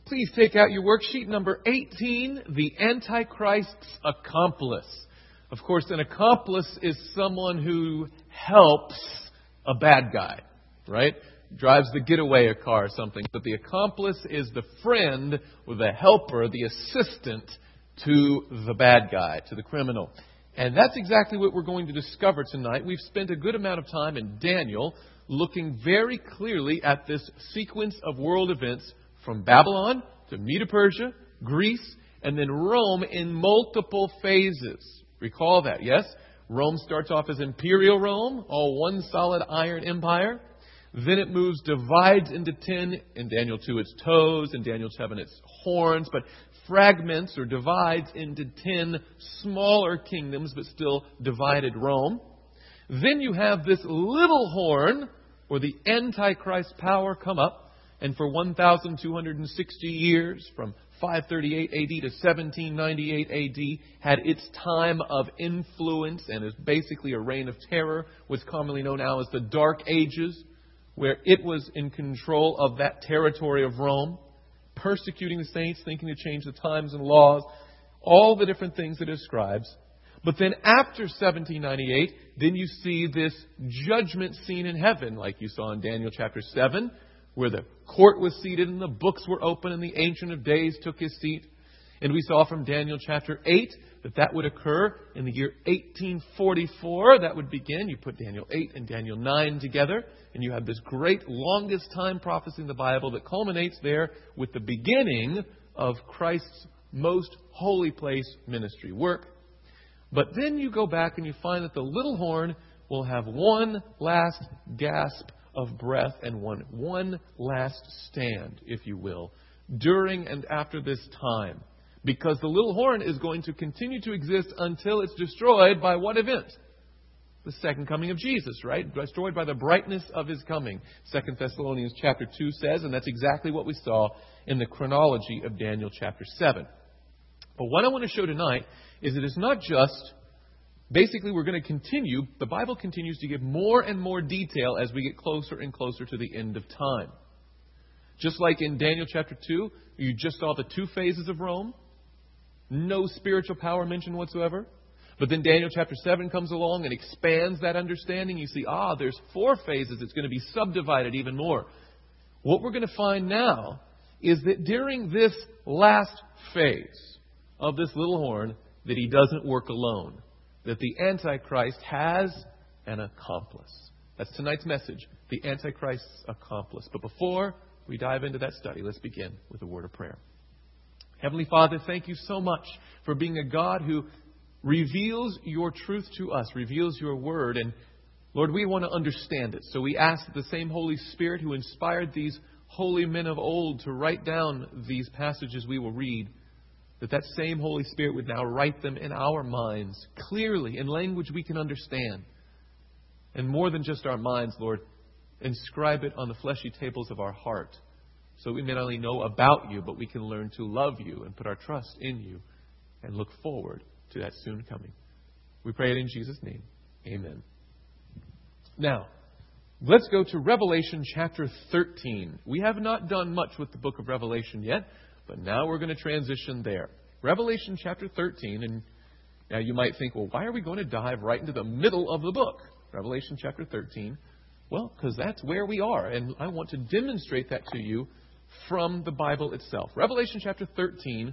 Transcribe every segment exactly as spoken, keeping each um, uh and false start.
Please take out your worksheet number eighteen, the Antichrist's accomplice. Of course, an accomplice is someone who helps a bad guy, right? Drives the getaway car or something. But the accomplice is the friend or the helper, the assistant to the bad guy, to the criminal. And that's exactly what we're going to discover tonight. We've spent a good amount of time in Daniel looking very clearly at this sequence of world events from Babylon to Medo-Persia, Greece, and then Rome in multiple phases. Recall that, yes? Rome starts off as Imperial Rome, all one solid iron empire. Then it moves, divides into ten. In Daniel two, its toes. In Daniel seven, its horns. But fragments or divides into ten smaller kingdoms, but still divided Rome. Then you have this little horn, or the Antichrist power, come up. And for one thousand two hundred sixty years, from five thirty-eight A D to seventeen ninety-eight A D, had its time of influence and is basically a reign of terror, what's commonly known now as the Dark Ages, where it was in control of that territory of Rome, persecuting the saints, thinking to change the times and laws, all the different things it describes. But then after seventeen ninety-eight, then you see this judgment scene in heaven, like you saw in Daniel chapter seven, where the court was seated and the books were open and the Ancient of Days took his seat. And we saw from Daniel chapter eight that that would occur in the year eighteen forty-four. That would begin. You put Daniel eight and Daniel nine together, and you have this great longest time prophecy in the Bible that culminates there with the beginning of Christ's most holy place ministry work. But then you go back and you find that the little horn will have one last gasp of breath and one, one last stand, if you will, during and after this time. Because the little horn is going to continue to exist until it's destroyed by what event? The second coming of Jesus, right? Destroyed by the brightness of His coming. Second Thessalonians chapter two says, and that's exactly what we saw in the chronology of Daniel chapter seven. But what I want to show tonight is that it's not just, basically we're going to continue, the Bible continues to give more and more detail as we get closer and closer to the end of time. Just like in Daniel chapter two, you just saw the two phases of Rome. No spiritual power mentioned whatsoever. But then Daniel chapter seven comes along and expands that understanding. You see, ah, there's four phases. It's going to be subdivided even more. What we're going to find now is that during this last phase of this little horn, that he doesn't work alone. That the Antichrist has an accomplice. That's tonight's message, the Antichrist's accomplice. But before we dive into that study, let's begin with a word of prayer. Heavenly Father, thank you so much for being a God who reveals your truth to us, reveals your word. And Lord, we want to understand it. So we ask that the same Holy Spirit who inspired these holy men of old to write down these passages we will read, that that same Holy Spirit would now write them in our minds clearly in language we can understand. And more than just our minds, Lord, inscribe it on the fleshy tables of our heart, so we may not only know about you, but we can learn to love you and put our trust in you and look forward to that soon coming. We pray it in Jesus' name. Amen. Now, let's go to Revelation chapter thirteen. We have not done much with the book of Revelation yet, but now we're going to transition there. Revelation chapter thirteen, and now you might think, well, why are we going to dive right into the middle of the book? Revelation chapter thirteen. Well, because that's where we are, and I want to demonstrate that to you from the Bible itself. Revelation chapter thirteen,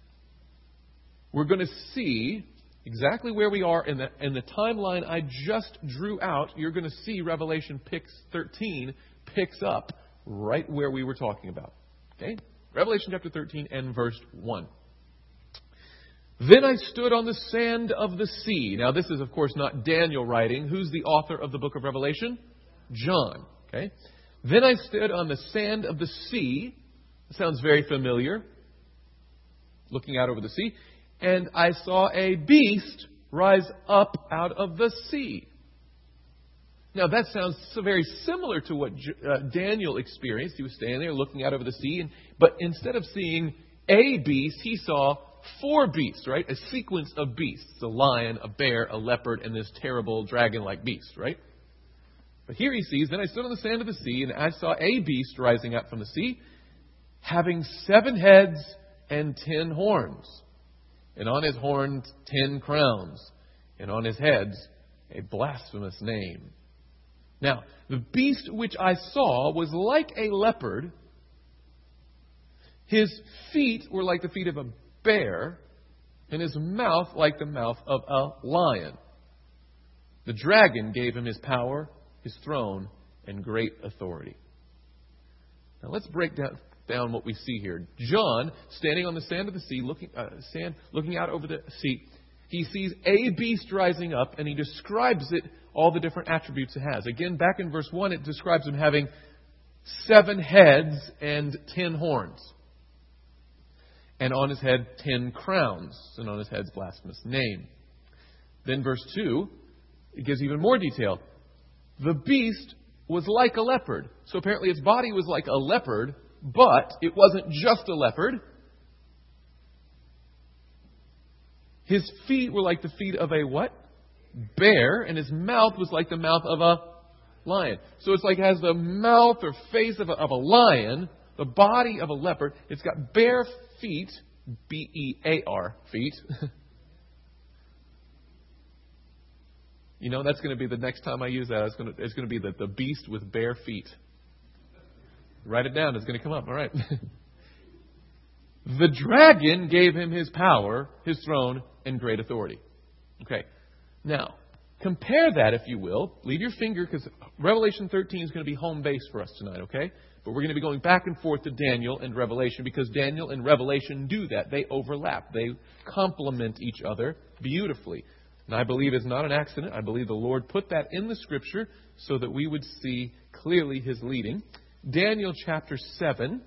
we're going to see exactly where we are in the, in the timeline I just drew out. You're going to see Revelation picks thirteen picks up right where we were talking about. Okay? Revelation chapter thirteen and verse one. Then I stood on the sand of the sea. Now this is, of course, not Daniel writing. Who's the author of the book of Revelation? John. Okay? Then I stood on the sand of the sea. It sounds very familiar. Looking out over the sea. And I saw a beast rise up out of the sea. Now that sounds so very similar to what uh, Daniel experienced. He was standing there looking out over the sea. And, but instead of seeing a beast, he saw four beasts, right? A sequence of beasts. A lion, a bear, a leopard, and this terrible dragon-like beast, right? But here he sees, then I stood on the sand of the sea, and I saw a beast rising up from the sea. having seven heads and ten horns, and on his horns ten crowns, and on his heads a blasphemous name. Now, the beast which I saw was like a leopard. His feet were like the feet of a bear, and his mouth like the mouth of a lion. The dragon gave him his power, his throne, and great authority. Now let's break down, down what we see here. John, standing on the sand of the sea, looking, uh, sand, looking out over the sea, he sees a beast rising up, and he describes it, all the different attributes it has. Again, back in verse one, it describes him having seven heads and ten horns. And on his head, ten crowns, and on his head's blasphemous name. Then verse two, it gives even more detail. The beast was like a leopard. So apparently its body was like a leopard, but it wasn't just a leopard. His feet were like the feet of a what? Bear, and his mouth was like the mouth of a lion. So it's like it has the mouth or face of a, of a lion, the body of a leopard. It's got bare feet, B E A R, feet. You know, that's going to be the next time I use that. It's going to, it's going to be the, the beast with bare feet. Write it down. It's going to come up. All right. The dragon gave him his power, his throne, and great authority. Okay. Now, compare that, if you will. Leave your finger, because Revelation thirteen is going to be home base for us tonight, okay? But we're going to be going back and forth to Daniel and Revelation, because Daniel and Revelation do that. They overlap. They complement each other beautifully. And I believe it's not an accident. I believe the Lord put that in the Scripture so that we would see clearly His leading. Daniel chapter seven.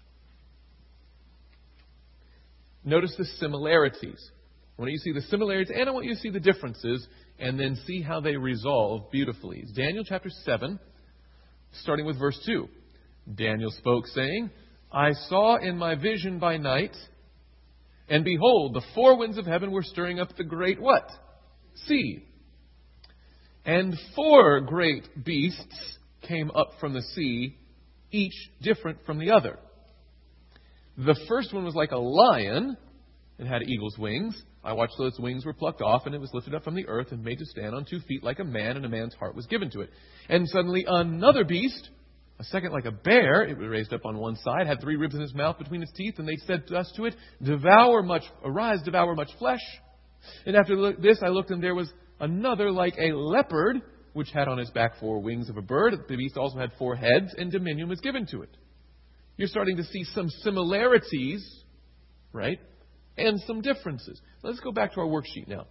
Notice the similarities. I want you to see the similarities and I want you to see the differences and then see how they resolve beautifully. It's Daniel chapter seven, starting with verse two. Daniel spoke, saying, I saw in my vision by night, and behold, the four winds of heaven were stirring up the great what? Sea. And four great beasts came up from the sea, each different from the other. The first one was like a lion. It had eagle's wings. I watched those wings were plucked off, and it was lifted up from the earth and made to stand on two feet like a man, and a man's heart was given to it. And suddenly another beast, a second like a bear, it was raised up on one side, had three ribs in his mouth between its teeth, and they said thus to it, Devour much, arise, devour much flesh. And after this I looked, and there was another like a leopard, which had on his back four wings of a bird. The beast also had four heads, and dominion was given to it. You're starting to see some similarities, right? And some differences. Let's go back to our worksheet now.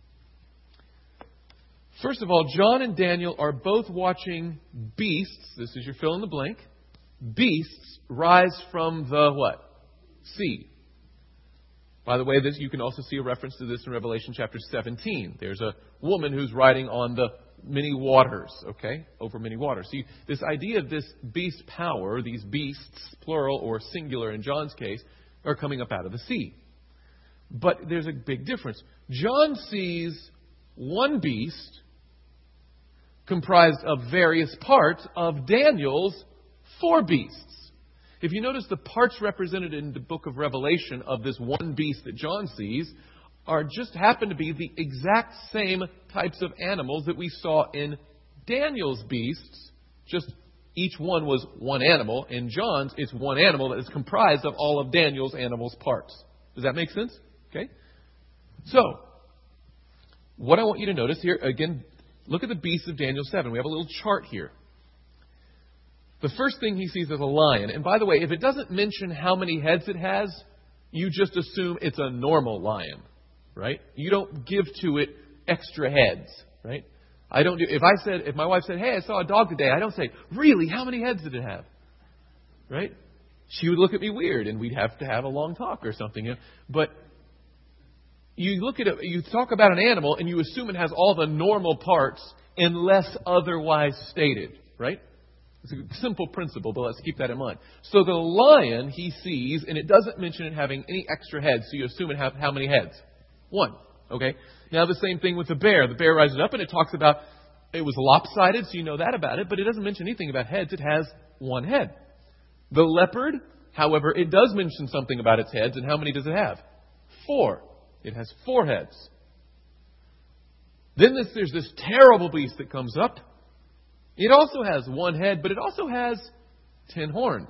First of all, John and Daniel are both watching beasts. This is your fill in the blank. Beasts rise from the what? Sea. By the way, this you can also see a reference to this in Revelation chapter seventeen. There's a woman who's riding on the many waters, okay? Over many waters. See, this idea of this beast power, these beasts, plural or singular in John's case, are coming up out of the sea. But there's a big difference. John sees one beast comprised of various parts of Daniel's four beasts. If you notice, the parts represented in the book of Revelation of this one beast that John sees are just happen to be the exact same types of animals that we saw in Daniel's beasts. Just each one was one animal. In John's, it's one animal that is comprised of all of Daniel's animals' parts. Does that make sense? Okay? So, what I want you to notice here, again, look at the beasts of Daniel seven. We have a little chart here. The first thing he sees is a lion. And by the way, if it doesn't mention how many heads it has, you just assume it's a normal lion, right? You don't give to it extra heads, right? I don't do, if I said, if my wife said, hey, I saw a dog today, I don't say, really, how many heads did it have? Right? She would look at me weird and we'd have to have a long talk or something. You know? But you look at it, you talk about an animal and you assume it has all the normal parts unless otherwise stated, right? It's a simple principle, but let's keep that in mind. So the lion he sees, and it doesn't mention it having any extra heads, so you assume it has how many heads? One. Okay? Now the same thing with the bear. The bear rises up and it talks about it was lopsided, so you know that about it, but it doesn't mention anything about heads. It has one head. The leopard However, it does mention something about its heads, and how many does it have? Four. It has four heads. Then this, there's this terrible beast that comes up. It also has one head, but it also has ten horns.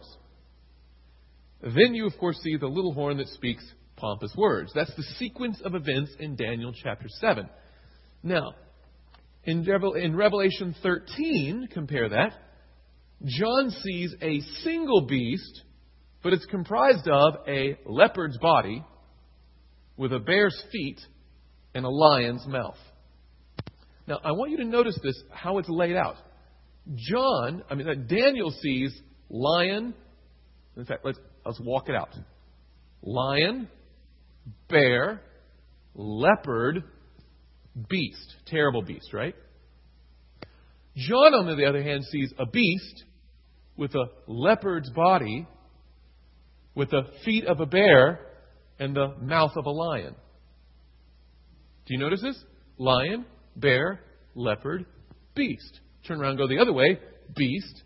Then you, of course, see the little horn that speaks pompous words. That's the sequence of events in Daniel chapter seven. Now, in, Revel- in Revelation thirteen, compare that, John sees a single beast, but it's comprised of a leopard's body with a bear's feet and a lion's mouth. Now, I want you to notice this, how it's laid out. John, I mean, Daniel sees lion. In fact, let's, let's walk it out. Lion, bear, leopard, beast. Terrible beast, right? John, on the other hand, sees a beast with a leopard's body, with the feet of a bear, and the mouth of a lion. Do you notice this? Lion, bear, leopard, beast. Turn around and go the other way. Beast,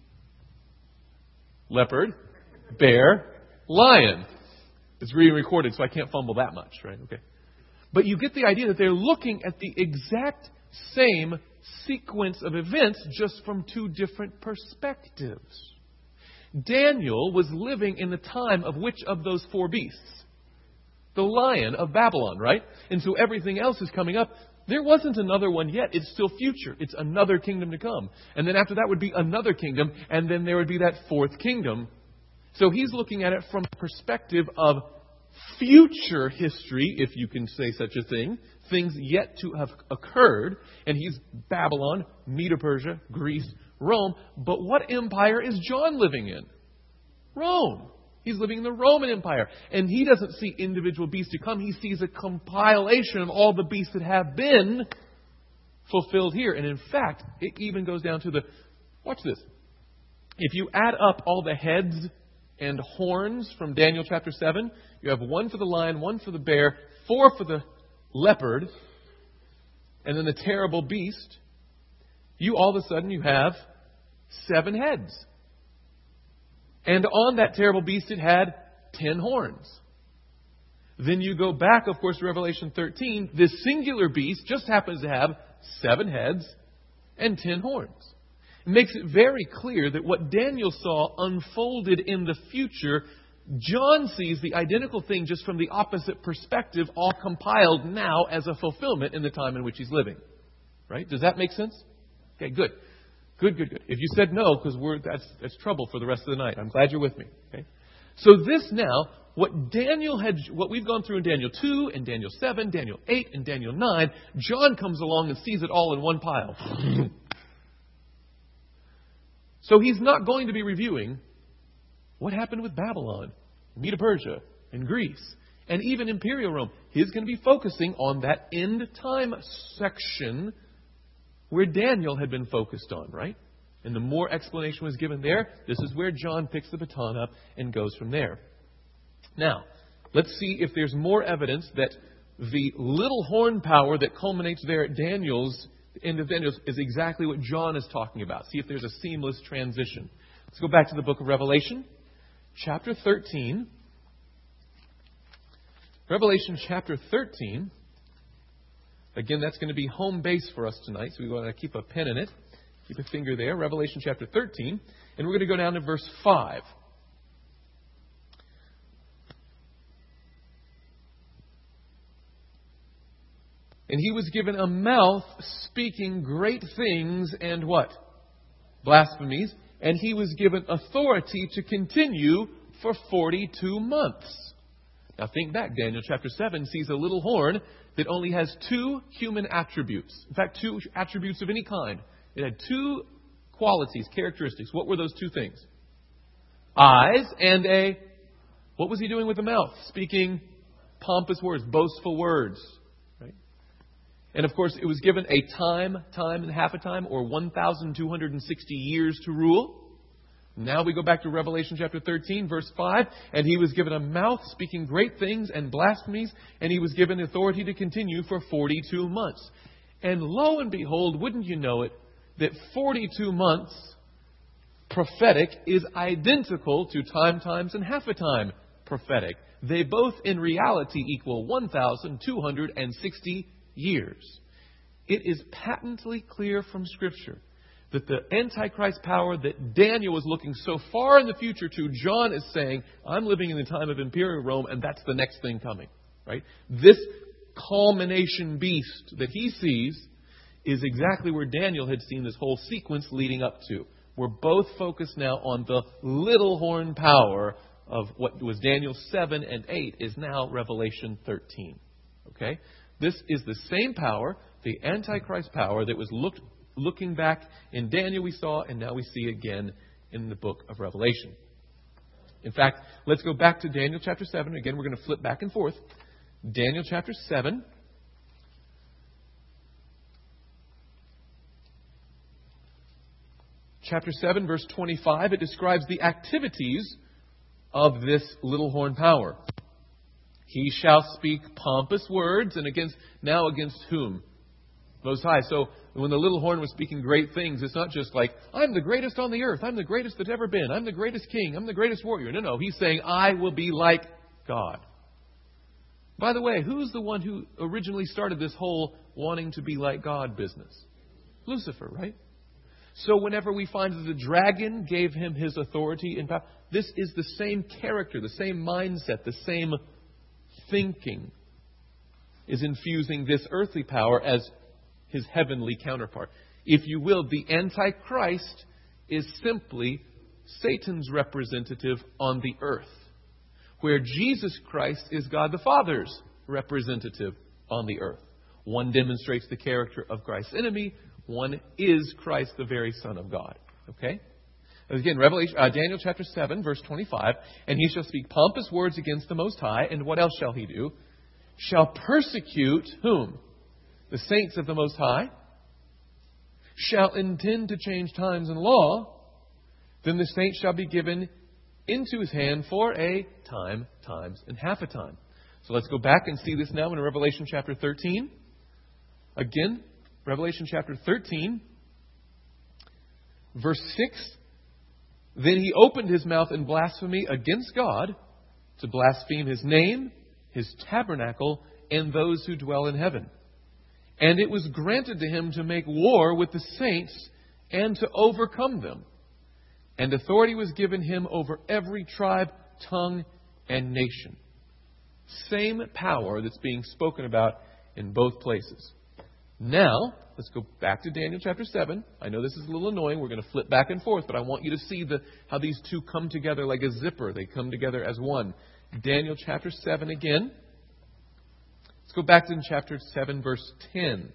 leopard, bear, lion. It's being recorded, so I can't fumble that much, right? Okay. But you get the idea that they're looking at the exact same sequence of events, just from two different perspectives. Daniel was living in the time of which of those four beasts? The lion of Babylon, right? And so everything else is coming up. There wasn't another one yet. It's still future. It's another kingdom to come. And then after that would be another kingdom. And then there would be that fourth kingdom. So he's looking at it from the perspective of future history, if you can say such a thing. Things yet to have occurred. And he's Babylon, Medo-Persia, Greece, Rome. But what empire is John living in? Rome. He's living in the Roman Empire. And he doesn't see individual beasts to come. He sees a compilation of all the beasts that have been fulfilled here. And in fact, it even goes down to the... Watch this. If you add up all the heads and horns from Daniel chapter seven, you have one for the lion, one for the bear, four for the leopard, and then the terrible beast. You all of a sudden, you have seven heads. And on that terrible beast, it had ten horns. Then you go back, of course, to Revelation thirteen. This singular beast just happens to have seven heads and ten horns. It makes it very clear that what Daniel saw unfolded in the future, John sees the identical thing just from the opposite perspective, all compiled now as a fulfillment in the time in which he's living. Right? Does that make sense? Okay, good. Good, good, good. If you said no, because we're that's that's trouble for the rest of the night. I'm glad you're with me. Okay. So this now, what Daniel had, what we've gone through in Daniel two, and Daniel seven, Daniel eight, and Daniel nine, John comes along and sees it all in one pile. So he's not going to be reviewing what happened with Babylon, Medo-Persia, and Greece, and even Imperial Rome. He's going to be focusing on that end time section where Daniel had been focused on, right? And the more explanation was given there, this is where John picks the baton up and goes from there. Now, let's see if there's more evidence that the little horn power that culminates there at Daniel's, end of Daniel's, is exactly what John is talking about. See if there's a seamless transition. Let's go back to the book of Revelation, chapter thirteen. Revelation chapter thirteen. Again, that's going to be home base for us tonight, so we want to keep a pen in it. Keep a finger there. Revelation chapter thirteen. And we're going to go down to verse five. And he was given a mouth speaking great things and what? Blasphemies. And he was given authority to continue for forty-two months. Now think back. Daniel chapter seven sees a little horn that only has two human attributes. In fact, two attributes of any kind. It had two qualities, characteristics. What were those two things? Eyes and a... What was he doing with the mouth? Speaking pompous words, boastful words. Right? And of course, it was given a time, time and half a time, or one thousand two hundred sixty years to rule. Now we go back to Revelation chapter thirteen, verse five. And he was given a mouth speaking great things and blasphemies. And he was given authority to continue for forty-two months. And lo and behold, wouldn't you know it, that forty-two months prophetic is identical to time, times, and half a time prophetic. They both in reality equal one thousand two hundred sixty years. It is patently clear from Scripture that the Antichrist power that Daniel was looking so far in the future to, John is saying, I'm living in the time of imperial Rome, and that's the next thing coming. Right? This culmination beast that he sees is exactly where Daniel had seen this whole sequence leading up to. We're both focused now on the little horn power of what was Daniel seven and eight is now Revelation thirteen. Okay? This is the same power, the Antichrist power that was looked, looking back in Daniel we saw, and now we see again in the book of Revelation. In fact, let's go back to Daniel chapter seven. Again, we're going to flip back and forth. Daniel chapter seven. Chapter seven, verse twenty-five, it describes the activities of this little horn power. He shall speak pompous words, and against now against whom? Most High. So when the little horn was speaking great things, it's not just like, I'm the greatest on the earth. I'm the greatest that's ever been. I'm the greatest king. I'm the greatest warrior. No, no. He's saying, I will be like God. By the way, who's the one who originally started this whole wanting to be like God business? Lucifer, right? So whenever we find that the dragon gave him his authority and power, this is the same character, the same mindset, the same thinking is infusing this earthly power as his heavenly counterpart. If you will, the Antichrist is simply Satan's representative on the earth, where Jesus Christ is God the Father's representative on the earth. One demonstrates the character of Christ's enemy. One is Christ, the very Son of God. Okay? Again, Revelation, uh, Daniel chapter seven, verse twenty-five. And he shall speak pompous words against the Most High. And what else shall he do? Shall persecute whom? The saints of the Most High. Shall intend to change times and law. Then the saints shall be given into his hand for a time, times, and half a time. So let's go back and see this now in Revelation chapter thirteen. Again, Revelation chapter thirteen, verse six. Then he opened his mouth in blasphemy against God, to blaspheme his name, his tabernacle, and those who dwell in heaven. And it was granted to him to make war with the saints and to overcome them. And authority was given him over every tribe, tongue, and nation. Same power that's being spoken about in both places. Now, let's go back to Daniel chapter seven. I know this is a little annoying. We're going to flip back and forth, but I want you to see the, how these two come together like a zipper. They come together as one. Daniel chapter seven again. Let's go back to chapter seven, verse ten.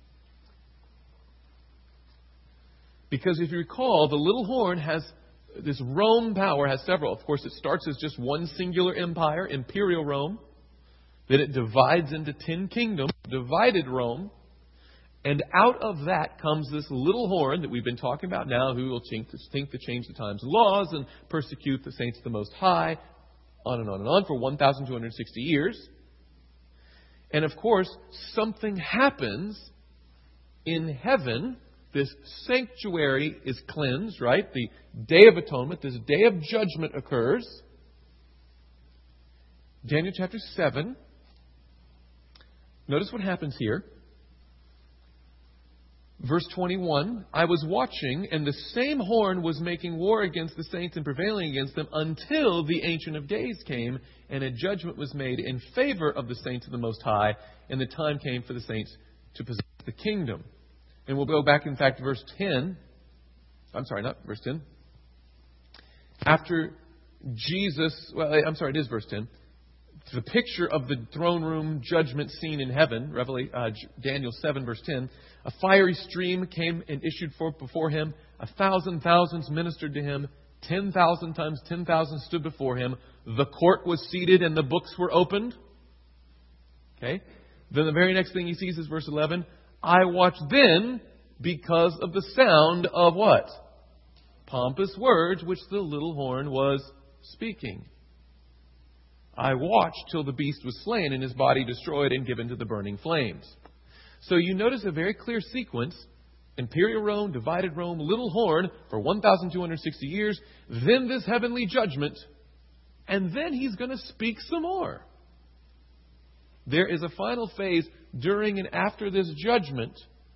Because if you recall, the little horn has, this Rome power has several. Of course, it starts as just one singular empire, imperial Rome. Then it divides into ten kingdoms, divided Rome. And out of that comes this little horn that we've been talking about now, who will think to, think to change the times and laws and persecute the saints of the Most High, on and on and on, for one thousand two hundred sixty years. And of course, something happens in heaven. This sanctuary is cleansed, right? The Day of Atonement, this Day of Judgment occurs. Daniel chapter seven. Notice what happens here. Verse twenty-one, I was watching, and the same horn was making war against the saints and prevailing against them until the Ancient of Days came, and a judgment was made in favor of the saints of the Most High, and the time came for the saints to possess the kingdom. And we'll go back, in fact, to verse ten. I'm sorry, not verse ten. After Jesus, well, I'm sorry, it is verse ten. The picture of the throne room judgment scene in heaven, Revelation, uh, Daniel seven, verse ten. A fiery stream came and issued forth before him. A thousand thousands ministered to him. Ten thousand times ten thousand stood before him. The court was seated and the books were opened. Okay. Then the very next thing he sees is verse eleven. I watched then because of the sound of what? Pompous words which the little horn was speaking. I watched till the beast was slain and his body destroyed and given to the burning flames. So you notice a very clear sequence. Imperial Rome, divided Rome, little horn for one thousand two hundred sixty years, then this heavenly judgment, and then he's going to speak some more. There is a final phase during and after this judgment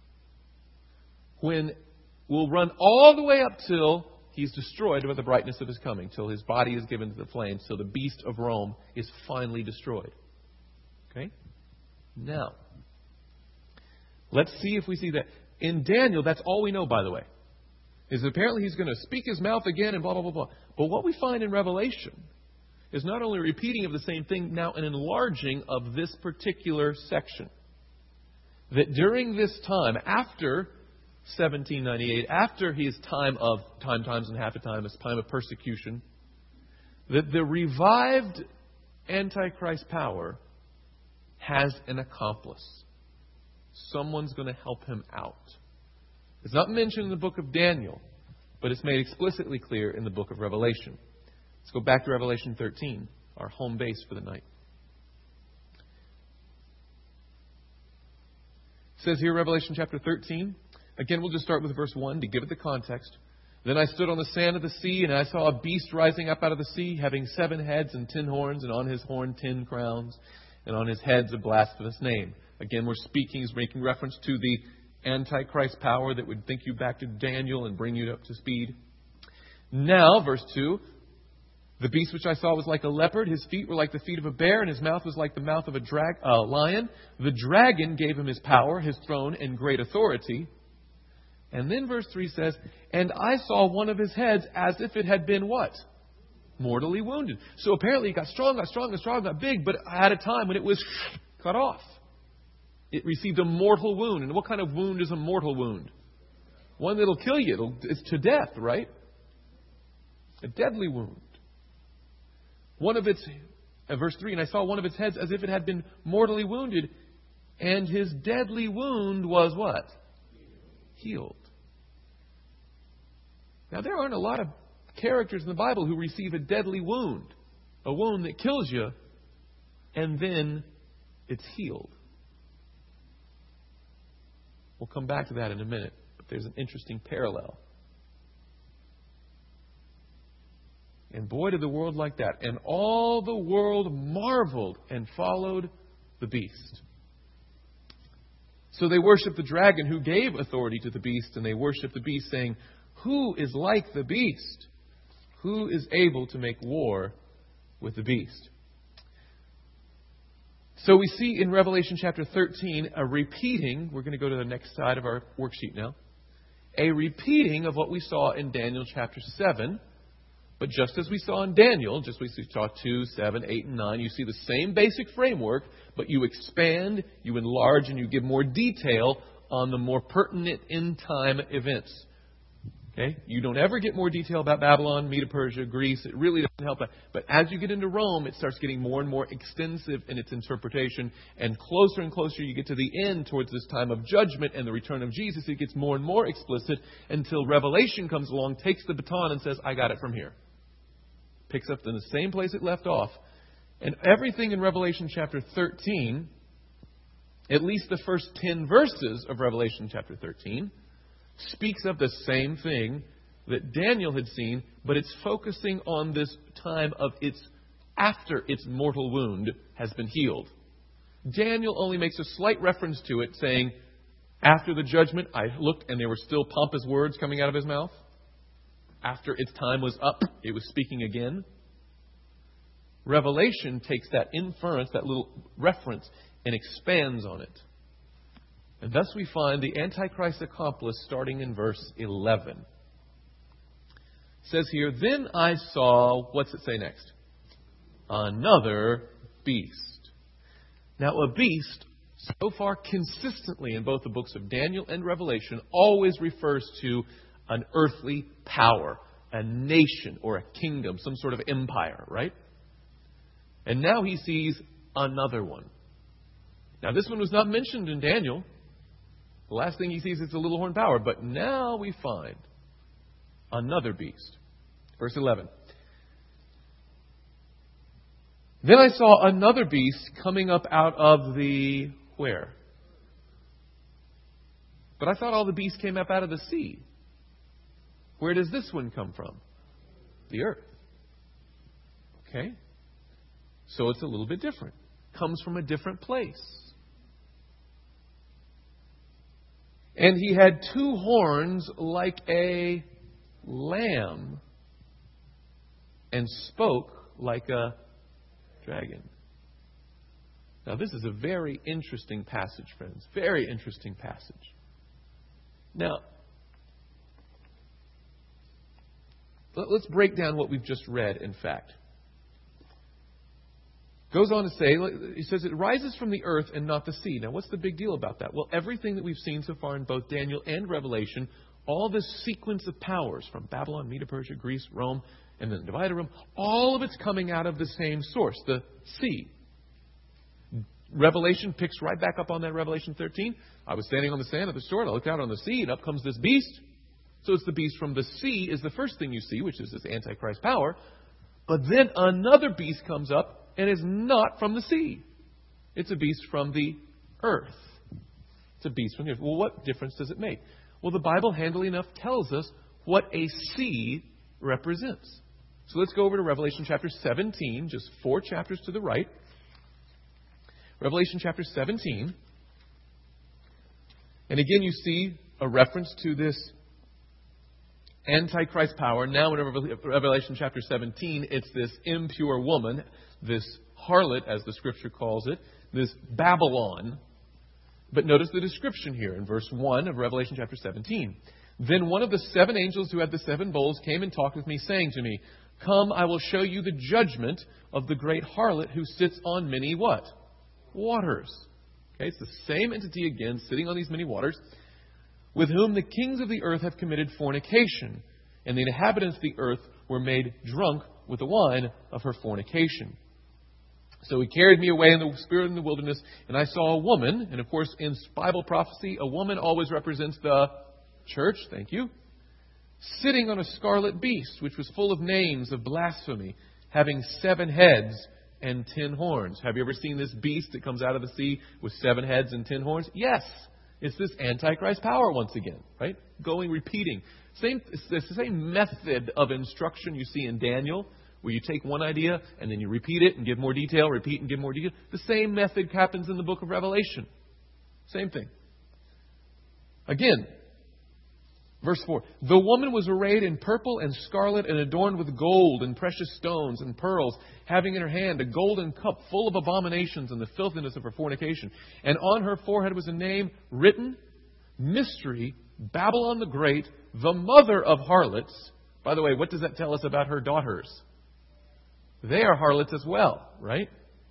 when we'll run all the way up till he's destroyed by the brightness of his coming, till his body is given to the flames, till the beast of Rome is finally destroyed. Okay? Now, let's see if we see that. In Daniel, that's all we know, by the way, is apparently he's going to speak his mouth again and blah, blah, blah, blah. But what we find in Revelation is not only a repeating of the same thing, now an enlarging of this particular section. That during this time, after seventeen ninety-eight, after his time of time, times, and half a time, his time of persecution, that the revived Antichrist power has an accomplice. Someone's going to help him out. It's not mentioned in the book of Daniel, but it's made explicitly clear in the book of Revelation. Let's go back to Revelation thirteen, our home base for the night. It says here, Revelation chapter thirteen. Again, we'll just start with verse one to give it the context. Then I stood on the sand of the sea, and I saw a beast rising up out of the sea, having seven heads and ten horns, and on his horn ten crowns, and on his heads a blasphemous name. Again, we're speaking, he's making reference to the Antichrist power that would think you back to Daniel and bring you up to speed. Now, verse two, the beast which I saw was like a leopard. His feet were like the feet of a bear, and his mouth was like the mouth of a drag, uh, lion. The dragon gave him his power, his throne, and great authority. And then verse three says, and I saw one of his heads as if it had been what? Mortally wounded. So apparently he got strong, got strong, got strong, got big, but at a time when it was cut off. It received a mortal wound. And what kind of wound is a mortal wound? One that'll kill you. It'll, it's to death, right? A deadly wound. One of its, uh, verse three, and I saw one of its heads as if it had been mortally wounded, and his deadly wound was what? Healed. Now, there aren't a lot of characters in the Bible who receive a deadly wound, a wound that kills you, and then it's healed. We'll come back to that in a minute, but there's an interesting parallel. And boy, did the world like that. And all the world marveled and followed the beast. So they worshiped the dragon who gave authority to the beast, and they worshiped the beast, saying, who is like the beast? Who is able to make war with the beast? So we see in Revelation chapter thirteen a repeating, we're going to go to the next side of our worksheet now, a repeating of what we saw in Daniel chapter seven. But just as we saw in Daniel, just as we saw two, seven, eight, and nine, you see the same basic framework, but you expand, you enlarge, and you give more detail on the more pertinent end-time events. Okay? You don't ever get more detail about Babylon, Medo-Persia, Greece. It really doesn't help that. But as you get into Rome, it starts getting more and more extensive in its interpretation. And closer and closer you get to the end, towards this time of judgment and the return of Jesus, it gets more and more explicit until Revelation comes along, takes the baton, and says, I got it from here. Picks up in the same place it left off. And everything in Revelation chapter thirteen, at least the first ten verses of Revelation chapter thirteen, speaks of the same thing that Daniel had seen, but it's focusing on this time of its after its mortal wound has been healed. Daniel only makes a slight reference to it, saying, after the judgment, I looked and there were still pompous words coming out of his mouth. After its time was up, it was speaking again. Revelation takes that inference, that little reference, and expands on it. And thus we find the Antichrist accomplice starting in verse eleven. It says here, then I saw, what's it say next? Another beast. Now a beast, so far consistently in both the books of Daniel and Revelation, always refers to an earthly power, a nation or a kingdom, some sort of empire, right? And now he sees another one. Now this one was not mentioned in Daniel. The last thing he sees is the little horn power. But now we find another beast. Verse eleven. Then I saw another beast coming up out of the where? But I thought all the beasts came up out of the sea. Where does this one come from? The earth. Okay? So it's a little bit different. Comes from a different place. And he had two horns like a lamb and spoke like a dragon. Now, this is a very interesting passage, friends. Very interesting passage. Now, let's break down what we've just read, in fact. Goes on to say, he says, it rises from the earth and not the sea. Now, what's the big deal about that? Well, everything that we've seen so far in both Daniel and Revelation, all this sequence of powers from Babylon, Medo Persia, Greece, Rome, and then divided Rome, all of it's coming out of the same source, the sea. Revelation picks right back up on that, Revelation thirteen. I was standing on the sand of the shore, I looked out on the sea, and up comes this beast. So it's the beast from the sea is the first thing you see, which is this Antichrist power. But then another beast comes up and is not from the sea. It's a beast from the earth. It's a beast from the earth. Well, what difference does it make? Well, the Bible handily enough tells us what a sea represents. So let's go over to Revelation chapter seventeen, just four chapters to the right. Revelation chapter seventeen. And again, you see a reference to this Antichrist power. Now in Revelation chapter seventeen, it's this impure woman, this harlot, as the Scripture calls it, this Babylon. But notice the description here in verse one of Revelation chapter seventeen. Then one of the seven angels who had the seven bowls came and talked with me, saying to me, Come, I will show you the judgment of the great harlot who sits on many what? Waters. Okay, it's the same entity again, sitting on these many waters, with whom the kings of the earth have committed fornication, and the inhabitants of the earth were made drunk with the wine of her fornication. So he carried me away in the spirit in the wilderness, and I saw a woman, and of course in Bible prophecy, a woman always represents the church, thank you, sitting on a scarlet beast, which was full of names of blasphemy, having seven heads and ten horns. Have you ever seen this beast that comes out of the sea with seven heads and ten horns? Yes. It's this Antichrist power once again, right? Going, repeating. Same, it's the same method of instruction you see in Daniel, where you take one idea and then you repeat it and give more detail, repeat and give more detail. The same method happens in the book of Revelation. Same thing. Again, verse four. The woman was arrayed in purple and scarlet and adorned with gold and precious stones and pearls, having in her hand a golden cup full of abominations and the filthiness of her fornication. And on her forehead was a name written, Mystery, Babylon the Great, the mother of harlots. By the way, what does that tell us about her daughters? They are harlots as well, right?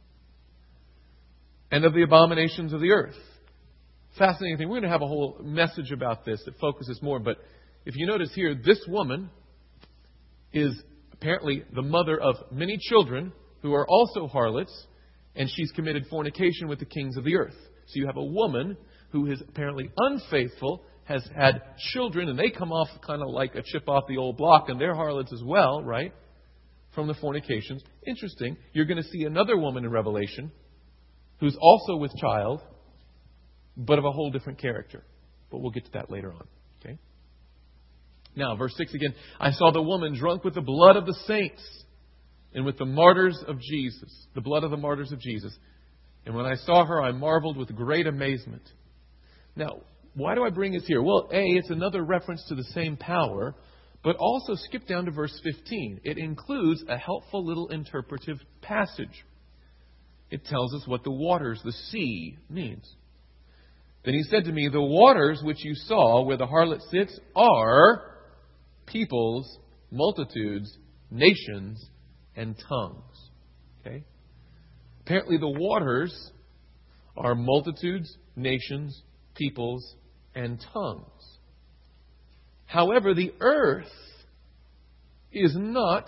And of the abominations of the earth. Fascinating thing. We're going to have a whole message about this that focuses more. But if you notice here, this woman is apparently the mother of many children who are also harlots, and she's committed fornication with the kings of the earth. So you have a woman who is apparently unfaithful, has had children, and they come off kind of like a chip off the old block, and they're harlots as well, right? From the fornications. Interesting. You're going to see another woman in Revelation who's also with child, but of a whole different character. But we'll get to that later on. Okay? Now, verse six again. I saw the woman drunk with the blood of the saints and with the martyrs of Jesus. The blood of the martyrs of Jesus. And when I saw her, I marveled with great amazement. Now, why do I bring this here? Well, A, it's another reference to the same power, but also skip down to verse fifteen. It includes a helpful little interpretive passage. It tells us what the waters, the sea, means. Then he said to me, the waters which you saw where the harlot sits are peoples, multitudes, nations, and tongues. Okay? Apparently the waters are multitudes, nations, peoples, and tongues. However, the earth is not,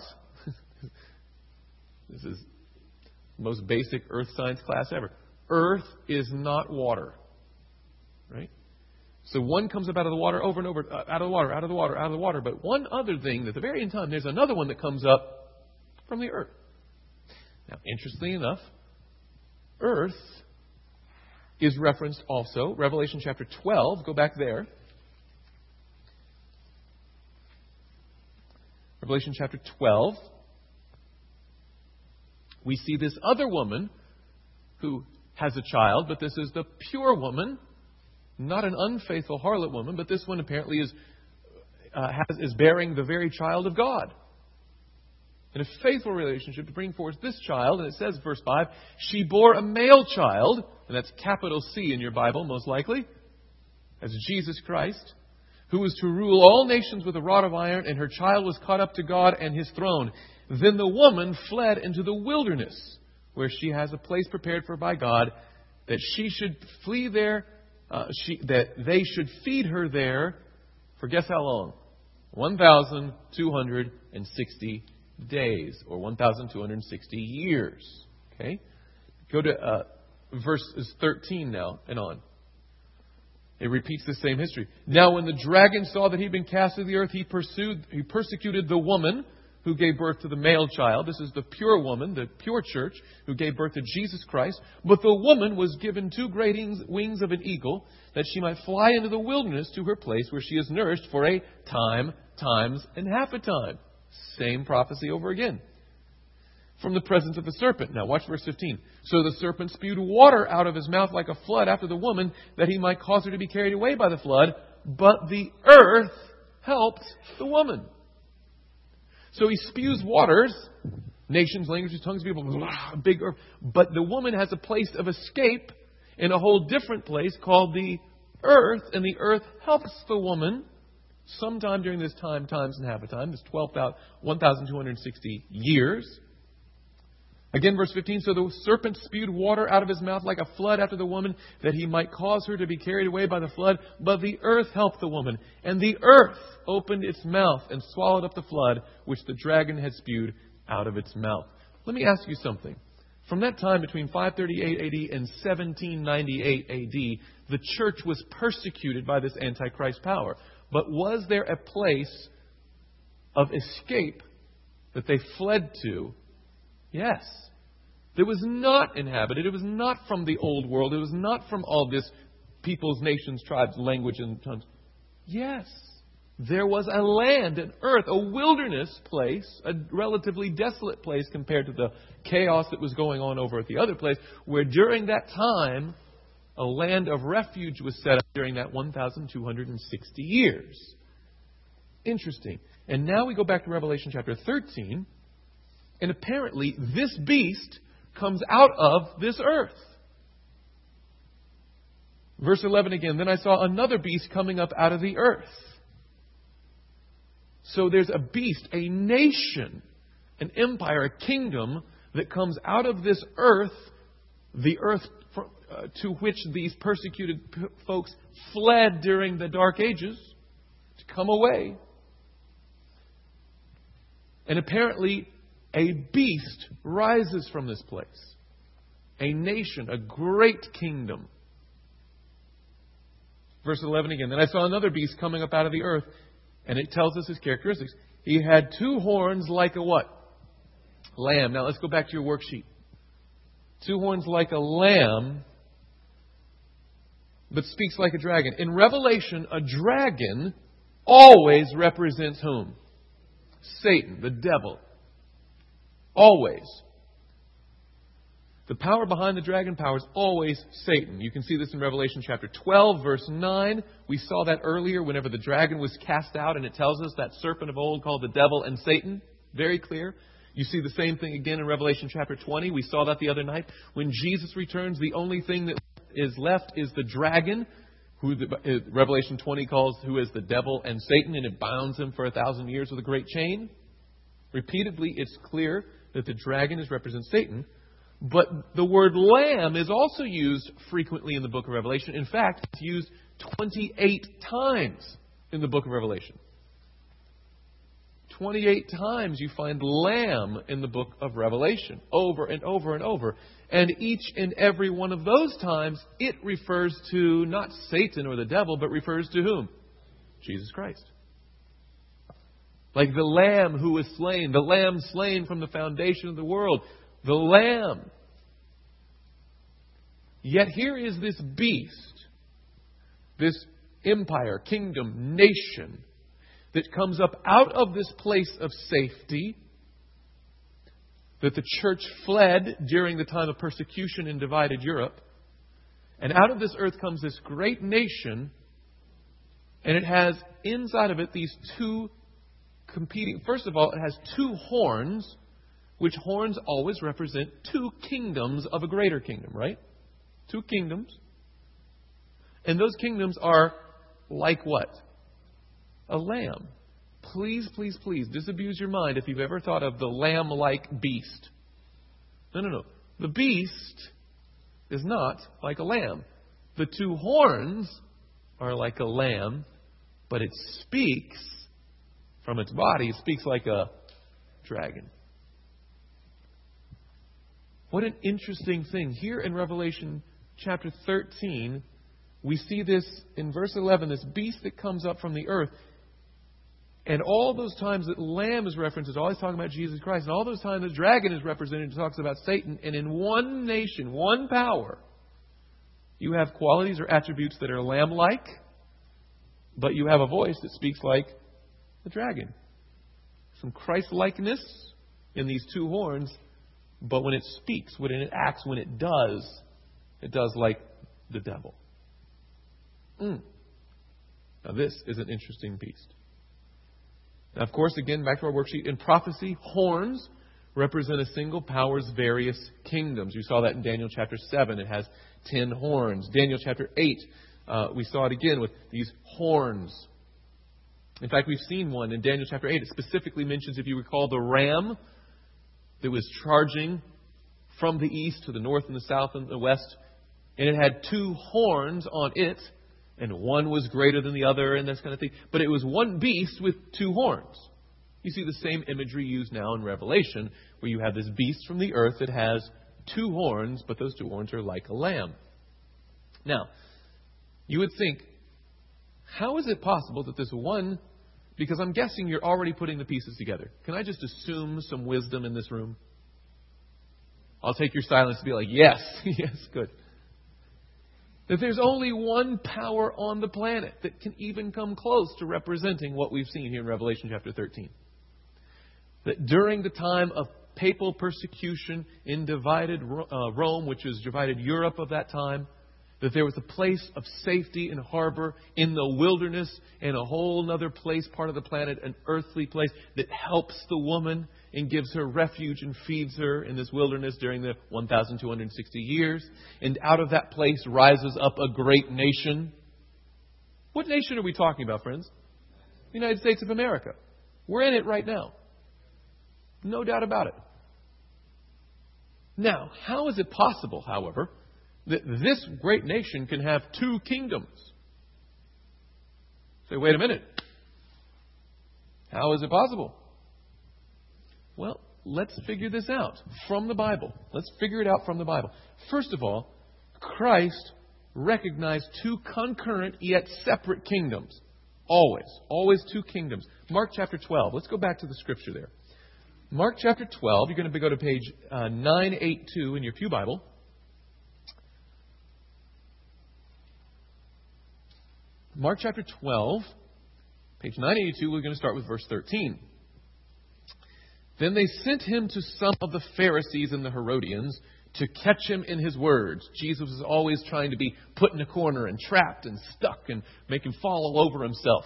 this is the most basic earth science class ever. Earth is not water. Right? So one comes up out of the water over and over, uh, out of the water, out of the water, out of the water. But one other thing, at the very end time, there's another one that comes up from the earth. Now, interestingly enough, earth is referenced also. Revelation chapter twelve, go back there. Revelation chapter twelve. We see this other woman who has a child, but this is the pure woman, not an unfaithful harlot woman, but this one apparently is uh, has, is bearing the very child of God. In a faithful relationship to bring forth this child, and it says, verse five, she bore a male child, and that's capital C in your Bible, most likely, as Jesus Christ, who was to rule all nations with a rod of iron, and her child was caught up to God and His throne. Then the woman fled into the wilderness, where she has a place prepared for by God, that she should flee there, uh, she, that they should feed her there for guess how long? one thousand two hundred sixty days, or one thousand two hundred sixty years. Okay? Go to uh, verses thirteen now and on. It repeats the same history. Now when the dragon saw that he'd been cast to the earth, he pursued, he persecuted the woman who gave birth to the male child. This is the pure woman, the pure church, who gave birth to Jesus Christ. But the woman was given two great wings of an eagle, that she might fly into the wilderness to her place where she is nourished for a time, times, and half a time. Same prophecy over again. From the presence of the serpent. Now watch verse fifteen. So the serpent spewed water out of his mouth like a flood after the woman, that he might cause her to be carried away by the flood. But the earth helped the woman. So he spews waters, nations, languages, tongues, people, blah, big earth. But the woman has a place of escape in a whole different place called the earth. And the earth helps the woman sometime during this time, times and half a time, this one thousand two hundred sixty years. Again, verse fifteen, so the serpent spewed water out of his mouth like a flood after the woman, that he might cause her to be carried away by the flood. But the earth helped the woman, and the earth opened its mouth and swallowed up the flood, which the dragon had spewed out of its mouth. Let me ask you something. From that time between five thirty-eight A D and seventeen ninety-eight A D, the church was persecuted by this Antichrist power. But was there a place of escape that they fled to? Yes. It was not inhabited. It was not from the old world. It was not from all this peoples, nations, tribes, language, and tongues. Yes. There was a land, an earth, a wilderness place, a relatively desolate place compared to the chaos that was going on over at the other place, where during that time, a land of refuge was set up during that one thousand two hundred sixty years. Interesting. And now we go back to Revelation chapter thirteen. And apparently, this beast comes out of this earth. Verse eleven again, then I saw another beast coming up out of the earth. So there's a beast, a nation, an empire, a kingdom that comes out of this earth, the earth uh, to which these persecuted p- folks fled during the Dark Ages, to come away. And apparently, a beast rises from this place. A nation, a great kingdom. Verse eleven again. Then I saw another beast coming up out of the earth, and it tells us his characteristics. He had two horns like a what? Lamb. Now let's go back to your worksheet. Two horns like a lamb, but speaks like a dragon. In Revelation, a dragon always represents whom? Satan, the devil. Always. The power behind the dragon power is always Satan. You can see this in Revelation chapter twelve, verse nine. We saw that earlier whenever the dragon was cast out, and it tells us that serpent of old called the devil and Satan. Very clear. You see the same thing again in Revelation chapter twenty. We saw that the other night. When Jesus returns, the only thing that is left is the dragon, who the, Revelation twenty calls who is the devil and Satan, and it bounds him for a thousand years with a great chain. Repeatedly, it's clear that the dragon is represents Satan. But the word lamb is also used frequently in the book of Revelation. In fact, it's used twenty-eight times in the book of Revelation. twenty-eight times you find lamb in the book of Revelation. Over and over and over. And each and every one of those times, it refers to not Satan or the devil, but refers to whom? Jesus Christ. Like the lamb who was slain. The lamb slain from the foundation of the world. The lamb. Yet here is this beast, this empire, kingdom, nation that comes up out of this place of safety that the church fled during the time of persecution in divided Europe. And out of this earth comes this great nation, and it has inside of it these two competing. First of all, it has two horns, which horns always represent two kingdoms of a greater kingdom, right? Two kingdoms. And those kingdoms are like what? A lamb. Please, please, please disabuse your mind if you've ever thought of the lamb-like beast. No, no, no. The beast is not like a lamb. The two horns are like a lamb, but it speaks from its body. It speaks like a dragon. What an interesting thing. Here in Revelation chapter thirteen, we see this in verse eleven, this beast that comes up from the earth. And all those times that lamb is referenced, it's always talking about Jesus Christ. And all those times the dragon is represented, it talks about Satan. And in one nation, one power, you have qualities or attributes that are lamb-like, but you have a voice that speaks like the dragon. Some Christ-likeness in these two horns, but when it speaks, when it acts, when it does, it does like the devil. Mm. Now this is an interesting beast. Now, of course, again, back to our worksheet. In prophecy, horns represent a single power's various kingdoms. You saw that in Daniel chapter seven. It has ten horns. Daniel chapter eight, uh, we saw it again with these horns. In fact, we've seen one in Daniel chapter eight. It specifically mentions, if you recall, the ram that was charging from the east to the north and the south and the west. And it had two horns on it. And one was greater than the other and this kind of thing. But it was one beast with two horns. You see the same imagery used now in Revelation, where you have this beast from the earth that has two horns, but those two horns are like a lamb. Now, you would think, how is it possible that this one, because I'm guessing you're already putting the pieces together. Can I just assume some wisdom in this room? I'll take your silence to be like, yes, yes, good. That there's only one power on the planet that can even come close to representing what we've seen here in Revelation chapter thirteen. That during the time of papal persecution in divided uh, Rome, which is divided Europe of that time, that there was a place of safety and harbor in the wilderness and a whole other place, part of the planet, an earthly place that helps the woman and gives her refuge and feeds her in this wilderness during the one thousand two hundred sixty years. And out of that place rises up a great nation. What nation are we talking about, friends? The United States of America. We're in it right now. No doubt about it. Now, how is it possible, however, that this great nation can have two kingdoms? Say, wait a minute. How is it possible? Well, let's figure this out from the Bible. Let's figure it out from the Bible. First of all, Christ recognized two concurrent yet separate kingdoms. Always. Always two kingdoms. Mark chapter twelve. Let's go back to the scripture there. Mark chapter twelve. You're going to go to page uh, nine eighty-two in your pew Bible. Mark chapter twelve, page nine eighty-two. We're going to start with verse thirteen. Then they sent him to some of the Pharisees and the Herodians to catch him in his words. Jesus was always trying to be put in a corner and trapped and stuck and make him fall all over himself.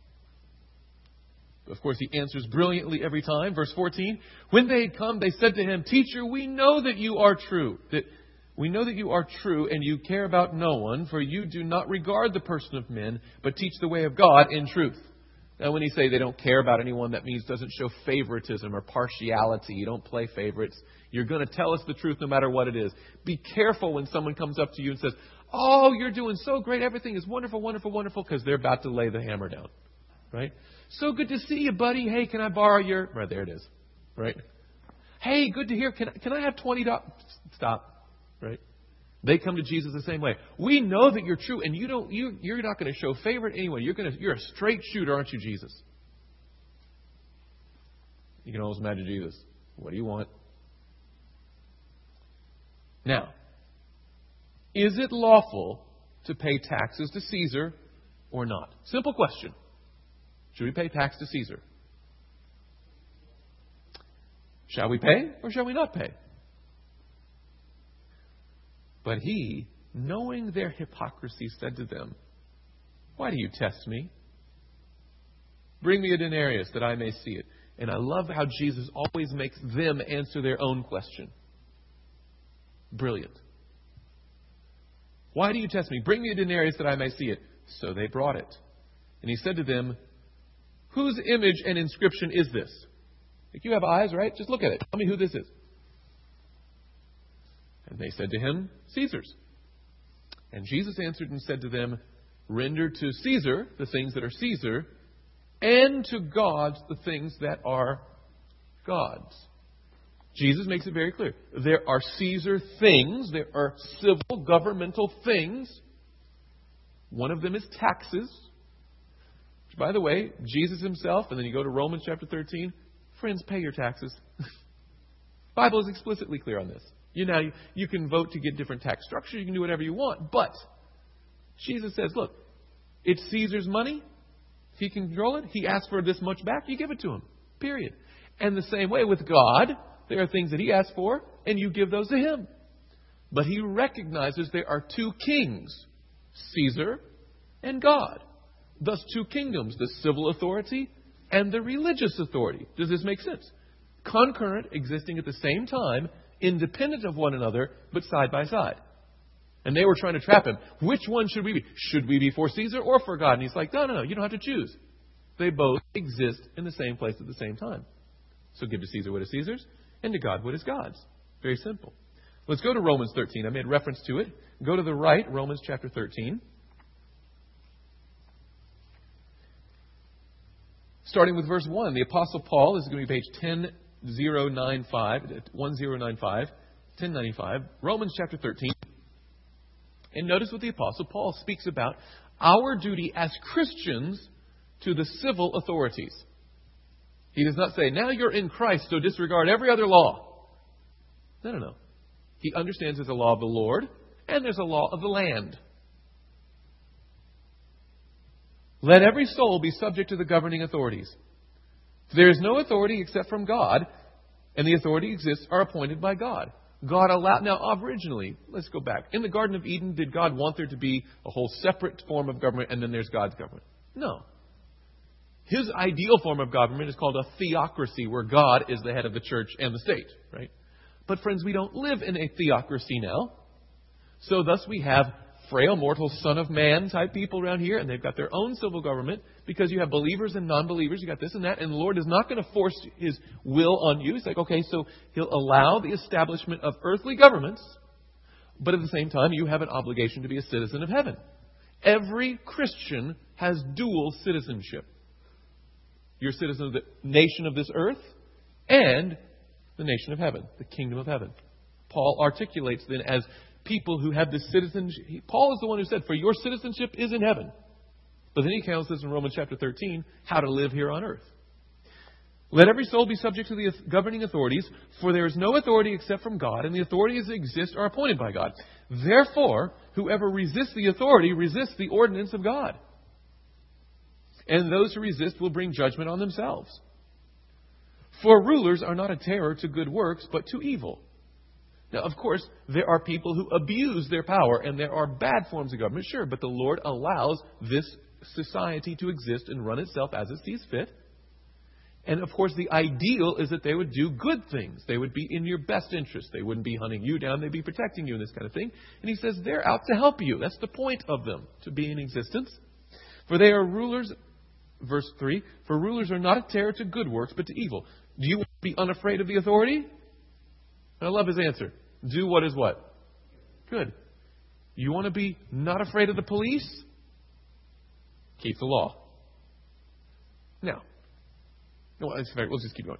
Of course, he answers brilliantly every time. Verse fourteen, when they had come, they said to him, Teacher, we know that you are true. That we know that you are true and you care about no one, for you do not regard the person of men, but teach the way of God in truth. Now, when you say they don't care about anyone, that means doesn't show favoritism or partiality. You don't play favorites. You're going to tell us the truth no matter what it is. Be careful when someone comes up to you and says, oh, you're doing so great. Everything is wonderful, wonderful, wonderful, because they're about to lay the hammer down. Right? So good to see you, buddy. Hey, can I borrow your... Right, there it is. Right? Hey, good to hear. Can, can I have twenty dollars? Stop. Right? They come to Jesus the same way. We know that you're true, and you don't. You, you're not going to show favor to anyone. You're going to. You're a straight shooter, aren't you, Jesus? You can almost imagine Jesus. What do you want? Now, Is it lawful to pay taxes to Caesar or not? Simple question. Should we pay tax to Caesar? Shall we pay or shall we not pay? But he, knowing their hypocrisy, said to them, why do you test me? Bring me a denarius that I may see it. And I love how Jesus always makes them answer their own question. Brilliant. Why do you test me? Bring me a denarius that I may see it. So they brought it. And he said to them, whose image and inscription is this? Like, you have eyes, right? Just look at it. Tell me who this is. And they said to him, Caesar's. And Jesus answered and said to them, render to Caesar the things that are Caesar, and to God the things that are God's. Jesus makes it very clear. There are Caesar things. There are civil governmental things. One of them is taxes. Which, by the way, Jesus himself, and then you go to Romans chapter thirteen, friends, pay your taxes. The Bible is explicitly clear on this. You know, you, you can vote to get different tax structures. You can do whatever you want. But Jesus says, look, it's Caesar's money. He can control it. He asks for this much back. You give it to him. Period. And the same way with God, there are things that he asks for, and you give those to him. But he recognizes there are two kings, Caesar and God. Thus two kingdoms, the civil authority and the religious authority. Does this make sense? Concurrent, existing at the same time, independent of one another, but side by side. And they were trying to trap him. Which one should we be? Should we be for Caesar or for God? And he's like, no, no, no, you don't have to choose. They both exist in the same place at the same time. So give to Caesar what is Caesar's, and to God what is God's. Very simple. Let's go to Romans thirteen. I made reference to it. Go to the right, Romans chapter thirteen. Starting with verse one. The Apostle Paul, this is going to be page ten ninety-five, ten ninety-five, ten ninety-five, Romans chapter thirteen. And notice what the Apostle Paul speaks about our duty as Christians to the civil authorities. He does not say, now you're in Christ, so disregard every other law. No, no, no. He understands there's a law of the Lord and there's a law of the land. Let every soul be subject to the governing authorities. There is no authority except from God, and the authority exists are appointed by God. God allowed... Now, originally, let's go back. In the Garden of Eden, did God want there to be a whole separate form of government, and then there's God's government? No. His ideal form of government is called a theocracy, where God is the head of the church and the state, right? But friends, we don't live in a theocracy now. So thus we have frail, mortal, son of man type people around here, and they've got their own civil government because you have believers and non-believers. You got this and that, and the Lord is not going to force His will on you. It's like, okay, so He'll allow the establishment of earthly governments, but at the same time, you have an obligation to be a citizen of heaven. Every Christian has dual citizenship. You're a citizen of the nation of this earth and the nation of heaven, the kingdom of heaven. Paul articulates then as people who have this citizenship. Paul is the one who said, for your citizenship is in heaven. But then he tells us in Romans chapter thirteen how to live here on earth. Let every soul be subject to the governing authorities, for there is no authority except from God, and the authorities that exist are appointed by God. Therefore, whoever resists the authority resists the ordinance of God. And those who resist will bring judgment on themselves. For rulers are not a terror to good works, but to evil. Now, of course, there are people who abuse their power, and there are bad forms of government, sure, but the Lord allows this society to exist and run itself as it sees fit. And, of course, the ideal is that they would do good things. They would be in your best interest. They wouldn't be hunting you down. They'd be protecting you and this kind of thing. And he says they're out to help you. That's the point of them, to be in existence. For they are rulers, verse three, for rulers are not a terror to good works, but to evil. Do you want to be unafraid of the authority? And I love his answer. Do what is what? Good. You want to be not afraid of the police? Keep the law. Now, no, it's fair. We'll just keep going.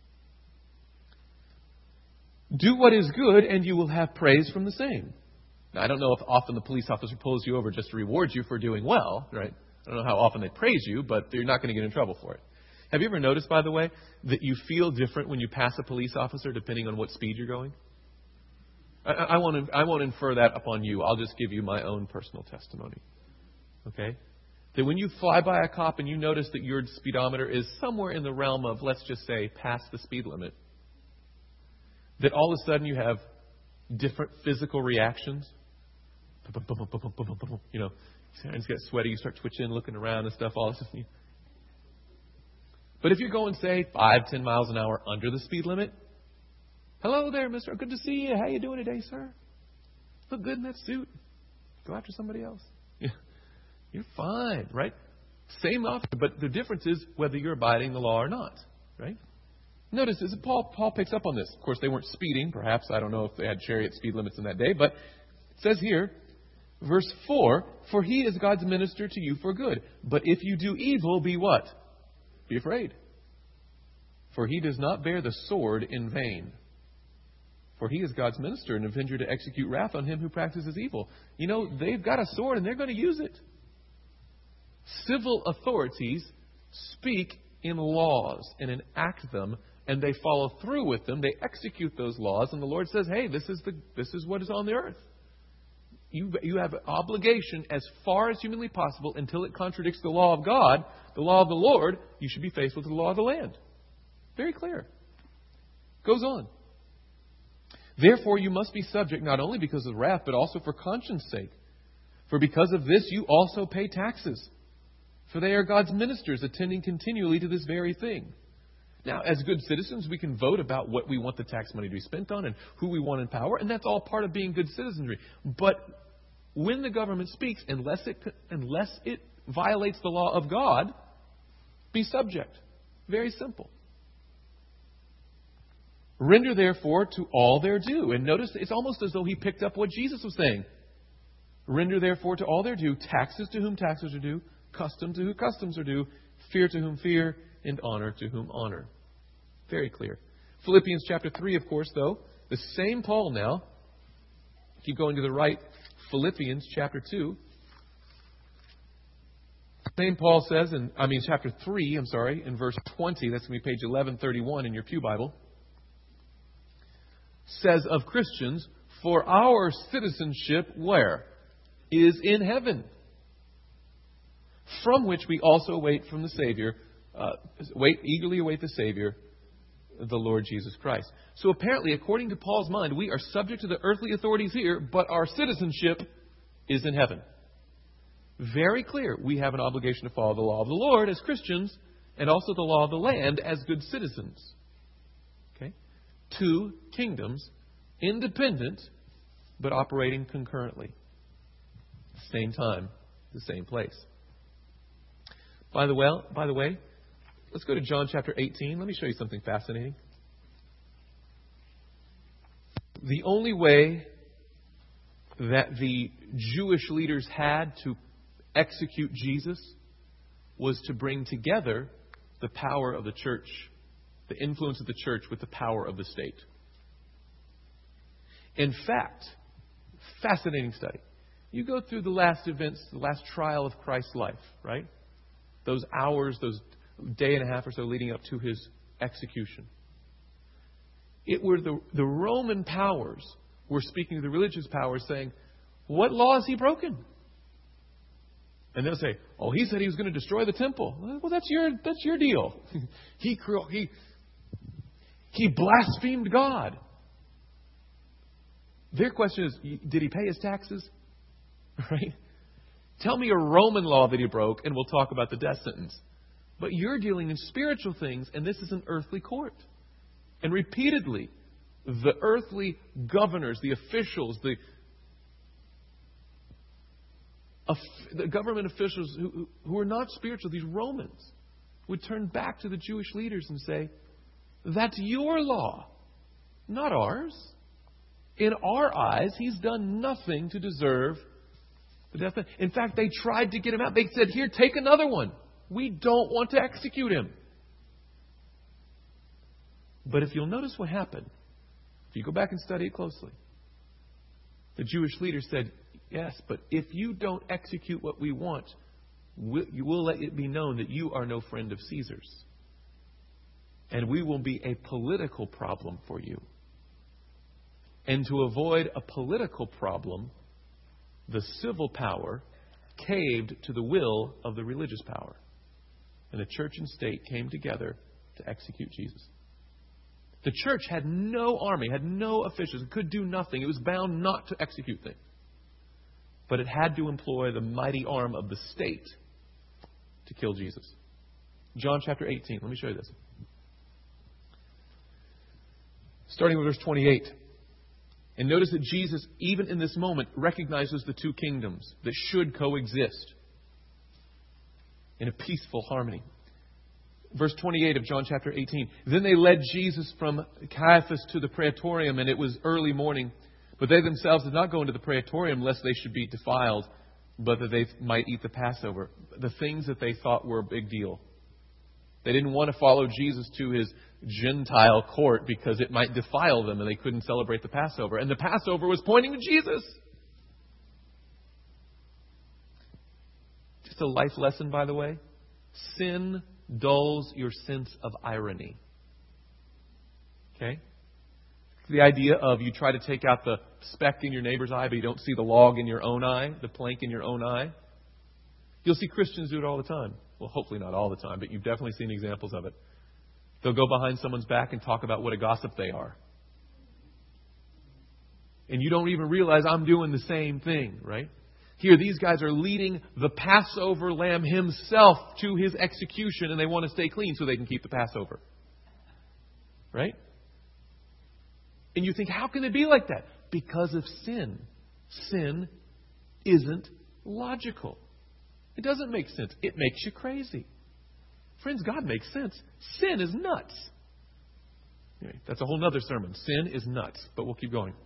Do what is good, and you will have praise from the same. Now, I don't know if often the police officer pulls you over just to reward you for doing well, right? I don't know how often they praise you, but you're not going to get in trouble for it. Have you ever noticed, by the way, that you feel different when you pass a police officer depending on what speed you're going? I, I, won't, I won't infer that upon you. I'll just give you my own personal testimony. Okay? That when you fly by a cop and you notice that your speedometer is somewhere in the realm of, let's just say, past the speed limit, that all of a sudden you have different physical reactions. You know, your hands get sweaty, you start twitching, looking around and stuff, all this stuff. But if you're going, say, five, ten miles an hour under the speed limit, hello there, mister. Good to see you. How you doing today, sir? Look good in that suit. Go after somebody else. Yeah. You're fine, right? Same offer, but the difference is whether you're abiding the law or not, right? Notice this, Paul, Paul picks up on this. Of course, they weren't speeding. Perhaps, I don't know if they had chariot speed limits in that day. But it says here, verse four, for he is God's minister to you for good. But if you do evil, be what? Be afraid. For he does not bear the sword in vain. For he is God's minister and avenger to execute wrath on him who practices evil. You know, they've got a sword and they're going to use it. Civil authorities speak in laws and enact them, and they follow through with them. They execute those laws, and the Lord says, hey, this is the this is what is on the earth. You, you have an obligation as far as humanly possible until it contradicts the law of God, the law of the Lord, you should be faithful to the law of the land. Very clear. Goes on. Therefore, you must be subject not only because of wrath, but also for conscience sake. For because of this, you also pay taxes. For they are God's ministers, attending continually to this very thing. Now, as good citizens, we can vote about what we want the tax money to be spent on and who we want in power, and that's all part of being good citizenry. But when the government speaks, unless it unless it violates the law of God, be subject. Very simple. Render, therefore, to all their due. And notice, it's almost as though he picked up what Jesus was saying. Render, therefore, to all their due, taxes to whom taxes are due, custom to whom customs are due, fear to whom fear, and honor to whom honor. Very clear. Philippians chapter three, of course, though, the same Paul now. Keep going to the right. Philippians chapter two. Same Paul says, in, I mean chapter three, I'm sorry, in verse twenty, that's going to be page eleven thirty-one in your pew Bible, says of Christians, for our citizenship, where? Is in heaven, from which we also wait from the Savior, uh, wait eagerly await the Savior, the Lord Jesus Christ. So apparently, according to Paul's mind, we are subject to the earthly authorities here, but our citizenship is in heaven. Very clear. We have an obligation to follow the law of the Lord as Christians, and also the law of the land as good citizens. Okay? Two kingdoms, independent, but operating concurrently. Same time, the same place. By the way, by the way, let's go to John chapter eighteen. Let me show you something fascinating. The only way that the Jewish leaders had to execute Jesus was to bring together the power of the church, the influence of the church with the power of the state. In fact, fascinating study. You go through the last events, the last trial of Christ's life, right? Those hours, those day and a half or so leading up to his execution. It were the, the Roman powers were speaking to the religious powers saying, what law has he broken? And they'll say, oh, he said he was going to destroy the temple. Well, that's your that's your deal. he, he, he blasphemed God. Their question is, did he pay his taxes? Right? Tell me a Roman law that he broke, and we'll talk about the death sentence. But you're dealing in spiritual things, and this is an earthly court. And repeatedly, the earthly governors, the officials, the, uh, the government officials who, who are not spiritual, these Romans, would turn back to the Jewish leaders and say, that's your law, not ours. In our eyes, he's done nothing to deserve the death penalty. In fact, they tried to get him out. They said, here, take another one. We don't want to execute him. But if you'll notice what happened, if you go back and study it closely, the Jewish leaders said, yes, but if you don't execute what we want, you will let it be known that you are no friend of Caesar's. And we will be a political problem for you. And to avoid a political problem, the civil power caved to the will of the religious power. And the church and state came together to execute Jesus. The church had no army, had no officials. It could do nothing. It was bound not to execute things. But it had to employ the mighty arm of the state to kill Jesus. John chapter eighteen. Let me show you this. Starting with verse twenty-eight. And notice that Jesus, even in this moment, recognizes the two kingdoms that should coexist in a peaceful harmony. Verse twenty-eight of John chapter eighteen. Then they led Jesus from Caiaphas to the praetorium, and it was early morning. But they themselves did not go into the praetorium lest they should be defiled, but that they might eat the Passover. The things that they thought were a big deal. They didn't want to follow Jesus to his Gentile court because it might defile them and they couldn't celebrate the Passover. And the Passover was pointing to Jesus. Just a life lesson, by the way. Sin dulls your sense of irony. Okay? The idea of you try to take out the speck in your neighbor's eye, but you don't see the log in your own eye, the plank in your own eye. You'll see Christians do it all the time. Well, hopefully not all the time, but you've definitely seen examples of it. They'll go behind someone's back and talk about what a gossip they are. And you don't even realize I'm doing the same thing, right? Here, these guys are leading the Passover lamb himself to his execution, and they want to stay clean so they can keep the Passover. Right? And you think, how can it be like that? Because of sin. Sin isn't logical. It doesn't make sense. It makes you crazy. Friends, God makes sense. Sin is nuts. Anyway, that's a whole other sermon. Sin is nuts. But we'll keep going.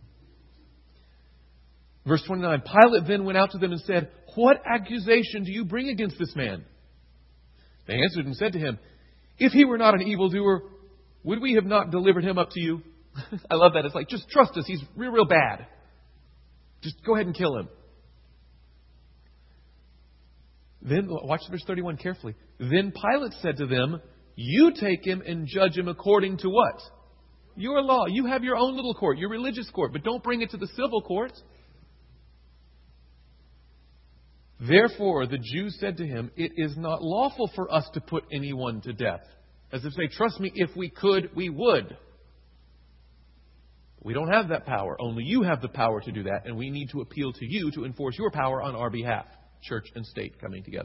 Verse twenty-nine. Pilate then went out to them and said, "What accusation do you bring against this man?" They answered and said to him, "If he were not an evildoer, would we have not delivered him up to you?" I love that. It's like, just trust us. He's real, real bad. Just go ahead and kill him. Then, watch verse thirty-one carefully. Then Pilate said to them, "You take him and judge him according to what? Your law. You have your own little court, your religious court, but don't bring it to the civil court." Therefore, the Jews said to him, "It is not lawful for us to put anyone to death." As if to say, trust me, if we could, we would. We don't have that power. Only you have the power to do that, and we need to appeal to you to enforce your power on our behalf. Church and state coming together.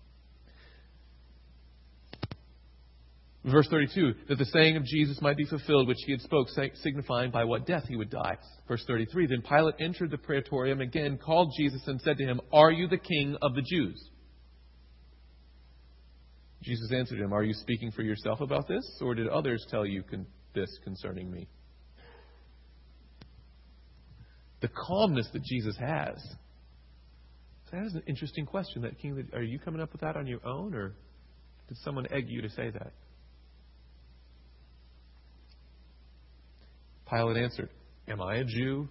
Verse thirty-two, that the saying of Jesus might be fulfilled, which he had spoke, signifying by what death he would die. Verse thirty-three, then Pilate entered the praetorium again, called Jesus, and said to him, "Are you the king of the Jews?" Jesus answered him, "Are you speaking for yourself about this, or did others tell you con- this concerning me?" The calmness that Jesus has. So that is an interesting question. That king, are you coming up with that on your own, or did someone egg you to say that? Pilate answered, "Am I a Jew?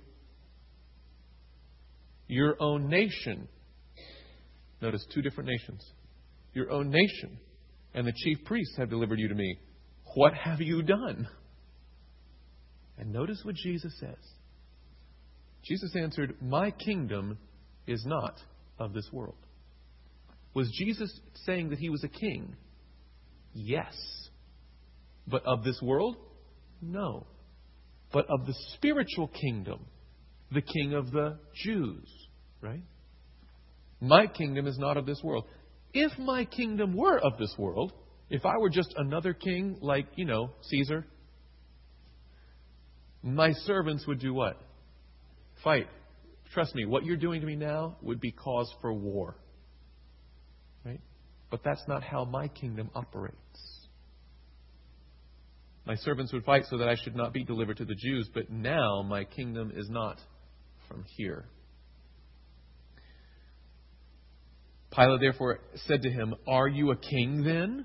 Your own nation," notice two different nations, "your own nation and the chief priests have delivered you to me. What have you done?" And notice what Jesus says. Jesus answered, "My kingdom is not of this world." Was Jesus saying that he was a king? Yes. But of this world? No. But of the spiritual kingdom, the king of the Jews, right? My kingdom is not of this world. If my kingdom were of this world, if I were just another king like, you know, Caesar, my servants would do what? Fight. Trust me, what you're doing to me now would be cause for war. Right? But that's not how my kingdom operates. My servants would fight so that I should not be delivered to the Jews, but now my kingdom is not from here. Pilate therefore said to him, "Are you a king then?"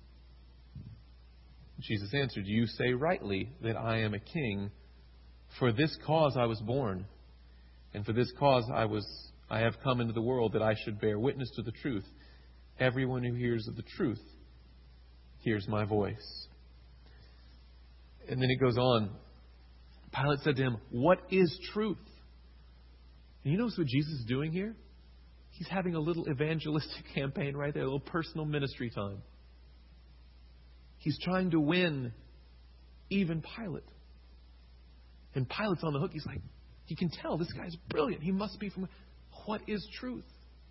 Jesus answered, "You say rightly that I am a king. For this cause I was born, and for this cause I was I have come into the world, that I should bear witness to the truth. Everyone who hears of the truth hears my voice." And then it goes on. Pilate said to him, "What is truth?" And you notice what Jesus is doing here? He's having a little evangelistic campaign right there, a little personal ministry time. He's trying to win even Pilate. And Pilate's on the hook. He's like, you can tell this guy's brilliant. He must be from... What is truth?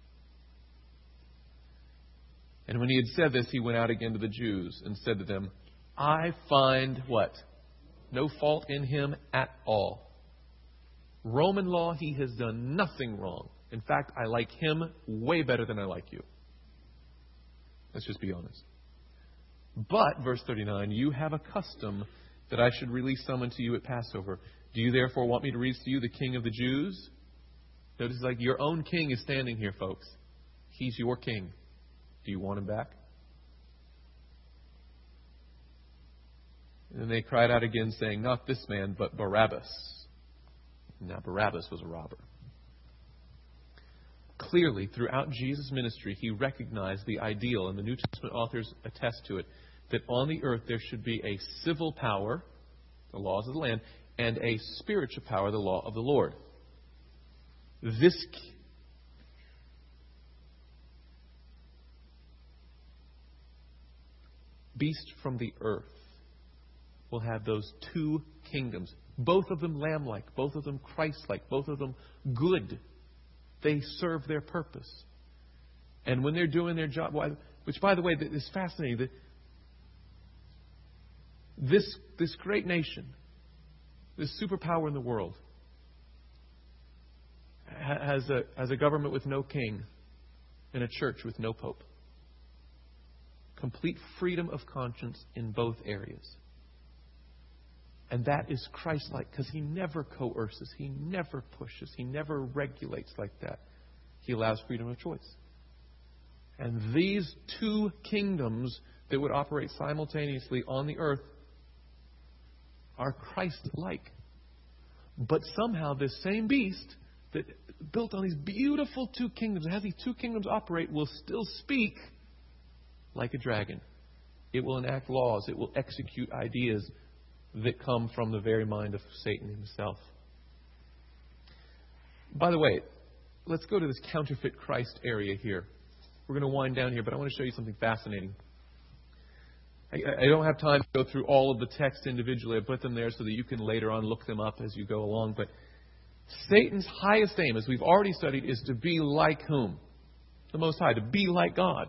And when he had said this, he went out again to the Jews and said to them, I find what? No fault in him at all. Roman law, he has done nothing wrong. In fact, I like him way better than I like you. Let's just be honest. But, verse thirty-nine, you have a custom that I should release someone to you at Passover. Do you therefore want me to release to you the king of the Jews? Notice, like, your own king is standing here, folks. He's your king. Do you want him back? And then they cried out again, saying, not this man, but Barabbas. Now, Barabbas was a robber. Clearly, throughout Jesus' ministry, he recognized the ideal, and the New Testament authors attest to it, that on the earth there should be a civil power, the laws of the land, and a spiritual power, the law of the Lord. This beast from the earth will have those two kingdoms, both of them lamb-like, both of them Christ-like, both of them good. They serve their purpose. And when they're doing their job, which, by the way, is fascinating, that this, this great nation, this superpower in the world, has a, has a government with no king and a church with no pope. Complete freedom of conscience in both areas. And that is Christ-like, because he never coerces, he never pushes, he never regulates like that. He allows freedom of choice. And these two kingdoms that would operate simultaneously on the earth are Christ-like. But somehow this same beast that built on these beautiful two kingdoms, and has these two kingdoms operate, will still speak like a dragon. It will enact laws. It will execute ideas that come from the very mind of Satan himself. By the way, let's go to this counterfeit Christ area here. We're going to wind down here, but I want to show you something fascinating. I, I don't have time to go through all of the texts individually. I put them there so that you can later on look them up as you go along. But Satan's highest aim, as we've already studied, is to be like whom? The Most High, to be like God.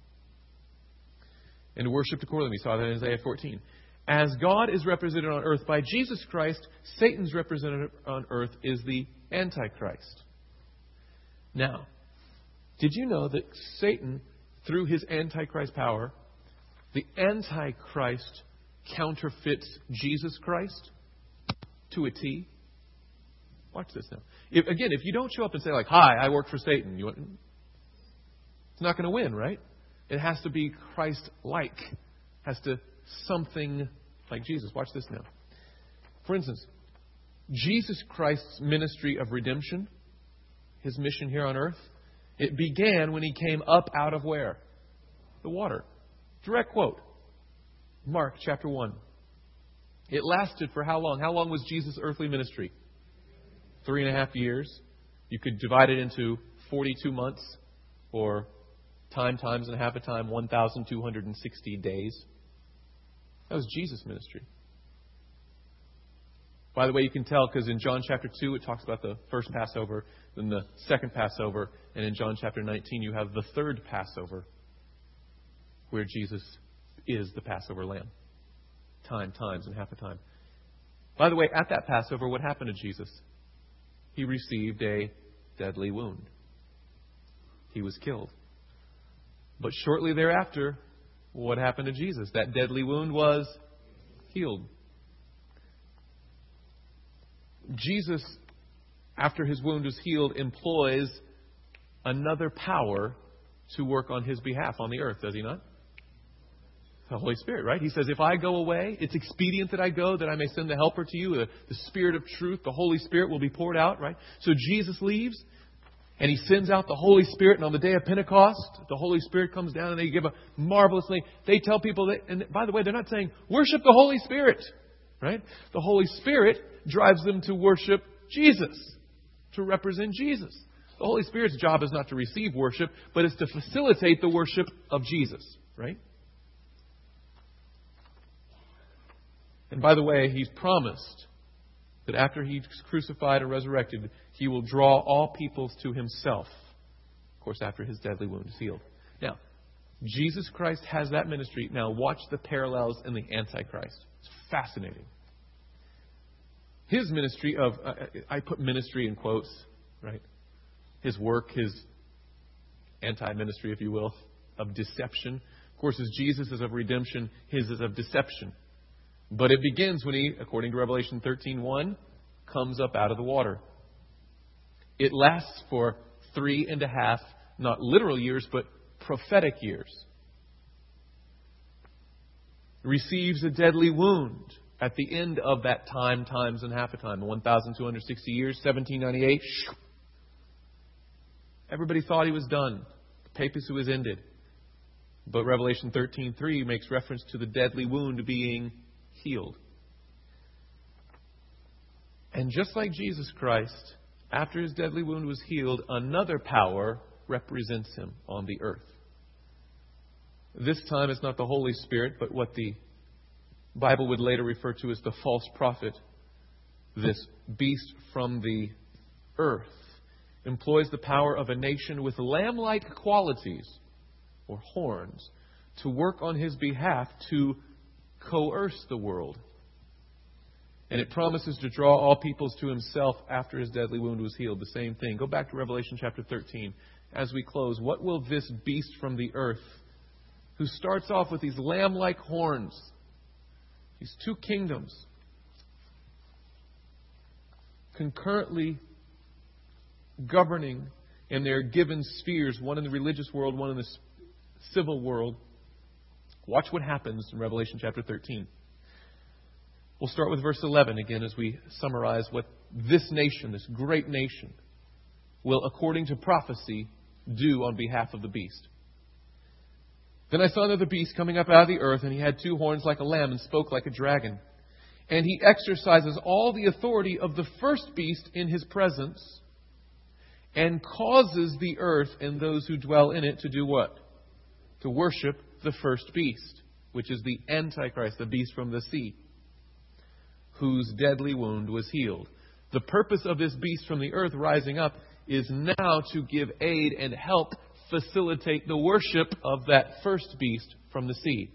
And worshipped accordingly. We saw that in Isaiah fourteen. As God is represented on earth by Jesus Christ, Satan's representative on earth is the Antichrist. Now, did you know that Satan, through his Antichrist power, the Antichrist counterfeits Jesus Christ to a T? Watch this now. If, again, if you don't show up and say, like, hi, I work for Satan, you want, it's not going to win, right? It has to be Christ-like. Has to something like Jesus. Watch this now. For instance, Jesus Christ's ministry of redemption, his mission here on earth, it began when he came up out of where? The water. Direct quote. Mark chapter one. It lasted for how long? How long was Jesus' earthly ministry? Three and a half years. You could divide it into forty-two months, or time times and a half a time, one thousand two hundred sixty days. That was Jesus' ministry. By the way, you can tell because in John chapter two, it talks about the first Passover, then the second Passover, and in John chapter nineteen, you have the third Passover, where Jesus is the Passover lamb. Time, times, and half a time. By the way, at that Passover, what happened to Jesus? He received a deadly wound. He was killed. But shortly thereafter, what happened to Jesus? That deadly wound was healed. Jesus, after his wound was healed, employs another power to work on his behalf on the earth, does he not? The Holy Spirit, right? He says, if I go away, it's expedient that I go, that I may send the Helper to you, the, the Spirit of truth, the Holy Spirit will be poured out, right? So Jesus leaves, and he sends out the Holy Spirit, and on the day of Pentecost, the Holy Spirit comes down, and they give a marvelous thing. They tell people, that, and by the way, they're not saying, worship the Holy Spirit, right? The Holy Spirit drives them to worship Jesus, to represent Jesus. The Holy Spirit's job is not to receive worship, but is to facilitate the worship of Jesus, right? And by the way, He's promised that after He's crucified and resurrected, He will draw all peoples to Himself. Of course, after His deadly wound is healed. Now, Jesus Christ has that ministry. Now, watch the parallels in the Antichrist. It's fascinating. His ministry of, uh, I put ministry in quotes, right? His work, His anti-ministry, if you will, of deception. Of course, as Jesus is of redemption, His is of deception. But it begins when He, according to Revelation thirteen one, comes up out of the water. It lasts for three and a half, not literal years, but prophetic years. Receives a deadly wound at the end of that time, times and half a time. one thousand two hundred sixty years, seventeen ninety-eight. Everybody thought He was done. The papacy was ended. But Revelation thirteen three makes reference to the deadly wound being healed. And just like Jesus Christ, after His deadly wound was healed, another power represents Him on the earth. This time it's not the Holy Spirit, but what the Bible would later refer to as the false prophet. This beast from the earth employs the power of a nation with lamb-like qualities, or horns, to work on his behalf to coerce the world. And it promises to draw all peoples to Himself after His deadly wound was healed. The same thing. Go back to Revelation chapter thirteen. As we close, what will this beast from the earth, who starts off with these lamb-like horns, these two kingdoms, concurrently governing in their given spheres, one in the religious world, one in the civil world. Watch what happens in Revelation chapter thirteen. We'll start with verse eleven again as we summarize what this nation, this great nation, will, according to prophecy, do on behalf of the beast. Then I saw another beast coming up out of the earth, and he had two horns like a lamb and spoke like a dragon. And he exercises all the authority of the first beast in his presence, and causes the earth and those who dwell in it to do what? To worship the first beast, which is the Antichrist, the beast from the sea, whose deadly wound was healed. The purpose of this beast from the earth rising up is now to give aid and help facilitate the worship of that first beast from the sea.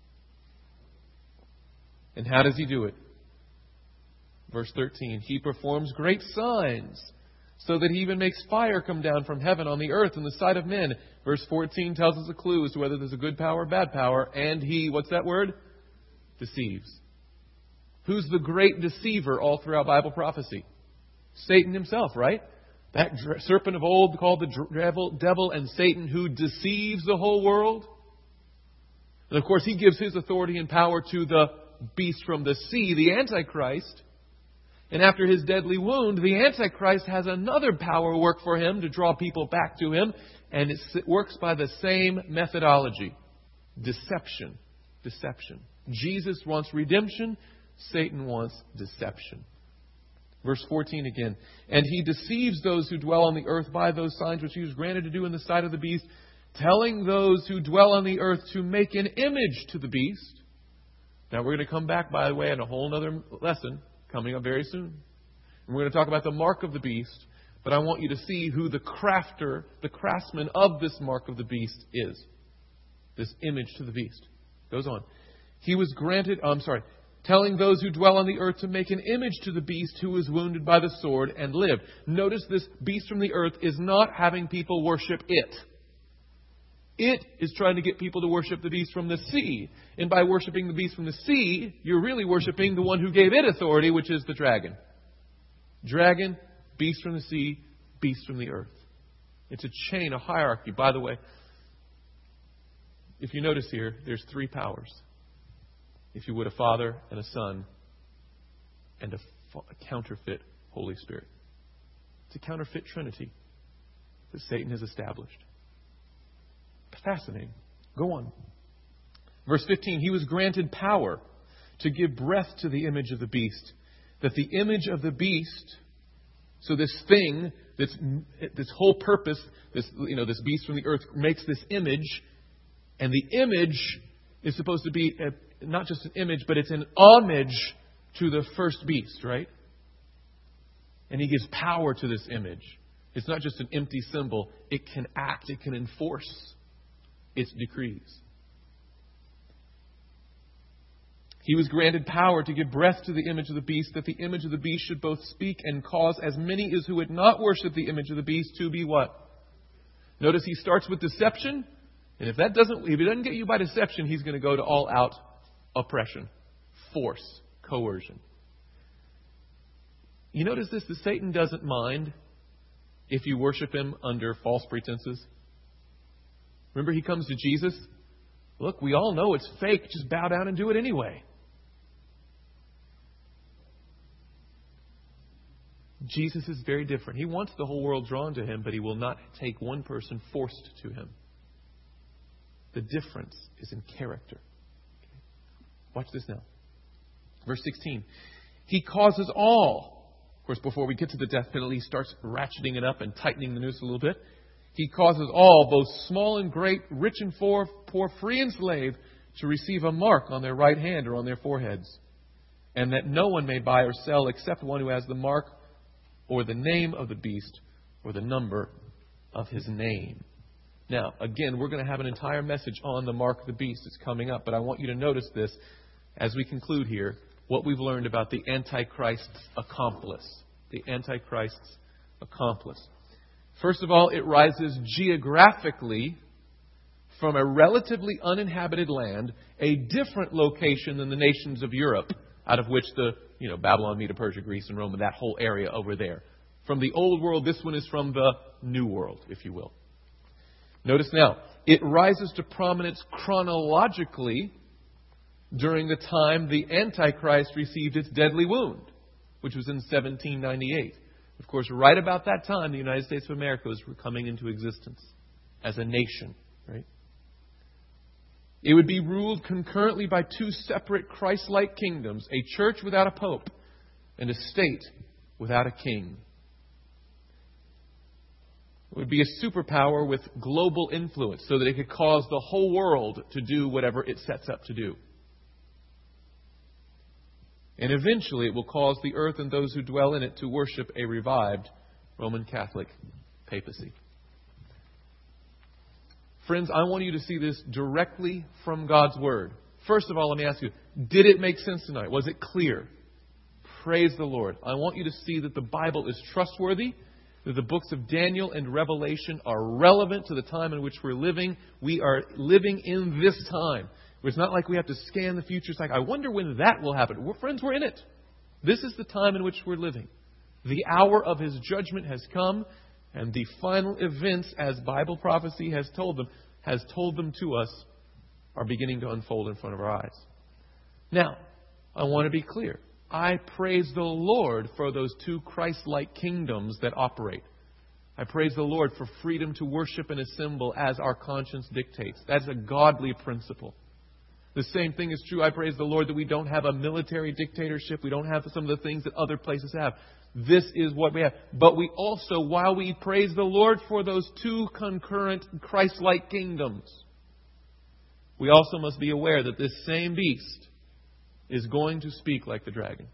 And how does he do it? Verse thirteen, he performs great signs, so that he even makes fire come down from heaven on the earth in the sight of men. Verse fourteen tells us a clue as to whether there's a good power or bad power. And he, what's that word? Deceives. Who's the great deceiver all throughout Bible prophecy? Satan himself, right? That serpent of old called the devil, devil and Satan, who deceives the whole world. And of course, he gives his authority and power to the beast from the sea, the Antichrist. And after his deadly wound, the Antichrist has another power work for him to draw people back to him. And it works by the same methodology. Deception. Deception. Jesus wants redemption. Satan wants deception. Verse fourteen again. And he deceives those who dwell on the earth by those signs which he was granted to do in the sight of the beast, telling those who dwell on the earth to make an image to the beast. Now we're going to come back, by the way, in a whole other lesson coming up very soon. And we're going to talk about the mark of the beast. But I want you to see who the crafter, the craftsman of this mark of the beast is. This image to the beast. Goes on. He was granted, oh, I'm sorry, telling those who dwell on the earth to make an image to the beast who was wounded by the sword and lived. Notice this beast from the earth is not having people worship it. It is trying to get people to worship the beast from the sea. And by worshiping the beast from the sea, you're really worshiping the one who gave it authority, which is the dragon. Dragon, beast from the sea, beast from the earth. It's a chain, a hierarchy. By the way, if you notice here, there's three powers. If you would, a Father and a Son and a, a counterfeit Holy Spirit. It's a counterfeit Trinity that Satan has established. Fascinating. Go on. Verse fifteen, he was granted power to give breath to the image of the beast, that the image of the beast, so this thing, this this whole purpose, this you know this beast from the earth makes this image, and the image is supposed to be a, not just an image, but it's an homage to the first beast, right? And he gives power to this image. It's not just an empty symbol. It can act. It can enforce its decrees. He was granted power to give breath to the image of the beast, that the image of the beast should both speak and cause as many as who would not worship the image of the beast to be what? Notice he starts with deception. And if that doesn't, if it doesn't get you by deception, he's going to go to all out oppression, force, coercion. You notice this, that Satan doesn't mind if you worship him under false pretenses. Remember, he comes to Jesus. Look, we all know it's fake. Just bow down and do it anyway. Jesus is very different. He wants the whole world drawn to him, but he will not take one person forced to him. The difference is in character. Okay. Watch this now. Verse sixteen. He causes all. Of course, before we get to the death penalty, he starts ratcheting it up and tightening the noose a little bit. He causes all, both small and great, rich and poor, poor, free and slave, to receive a mark on their right hand or on their foreheads. And that no one may buy or sell except one who has the mark or the name of the beast or the number of his name. Now, again, we're going to have an entire message on the mark of the beast. It's coming up. But I want you to notice this as we conclude here, what we've learned about the Antichrist's accomplice. The Antichrist's accomplice. First of all, it rises geographically from a relatively uninhabited land, a different location than the nations of Europe, out of which the, you know, Babylon, Medo, Persia, Greece, and Rome, and that whole area over there. From the old world, this one is from the new world, if you will. Notice now, it rises to prominence chronologically during the time the Antichrist received its deadly wound, which was in seventeen ninety-eight. Of course, right about that time, the United States of America was coming into existence as a nation, right? It would be ruled concurrently by two separate Christ-like kingdoms, a church without a pope and a state without a king. It would be a superpower with global influence so that it could cause the whole world to do whatever it sets up to do. And eventually it will cause the earth and those who dwell in it to worship a revived Roman Catholic papacy. Friends, I want you to see this directly from God's Word. First of all, let me ask you, did it make sense tonight? Was it clear? Praise the Lord. I want you to see that the Bible is trustworthy, that the books of Daniel and Revelation are relevant to the time in which we're living. We are living in this time. It's not like we have to scan the future. It's like, I wonder when that will happen. We're, friends, we're in it. This is the time in which we're living. The hour of His judgment has come, and the final events, as Bible prophecy has told them, has told them to us, are beginning to unfold in front of our eyes. Now, I want to be clear. I praise the Lord for those two Christ-like kingdoms that operate. I praise the Lord for freedom to worship and assemble as our conscience dictates. That's a godly principle. The same thing is true. I praise the Lord that we don't have a military dictatorship. We don't have some of the things that other places have. This is what we have. But we also, while we praise the Lord for those two concurrent Christ-like kingdoms, we also must be aware that this same beast is going to speak like the dragon.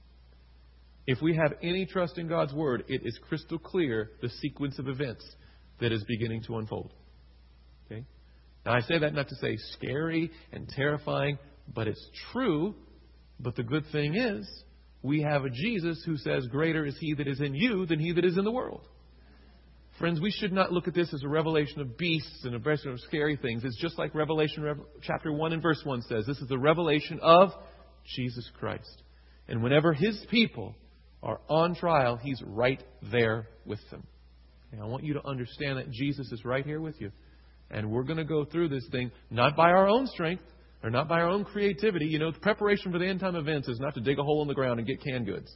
If we have any trust in God's Word, it is crystal clear the sequence of events that is beginning to unfold. Okay? Now, I say that not to say scary and terrifying, but it's true. But the good thing is, we have a Jesus who says, greater is He that is in you than he that is in the world. Friends, we should not look at this as a revelation of beasts and a revelation of scary things. It's just like Revelation chapter one and verse one says. This is the revelation of Jesus Christ. And whenever His people are on trial, He's right there with them. And I want you to understand that Jesus is right here with you. And we're going to go through this thing not by our own strength or not by our own creativity. You know, the preparation for the end time events is not to dig a hole in the ground and get canned goods.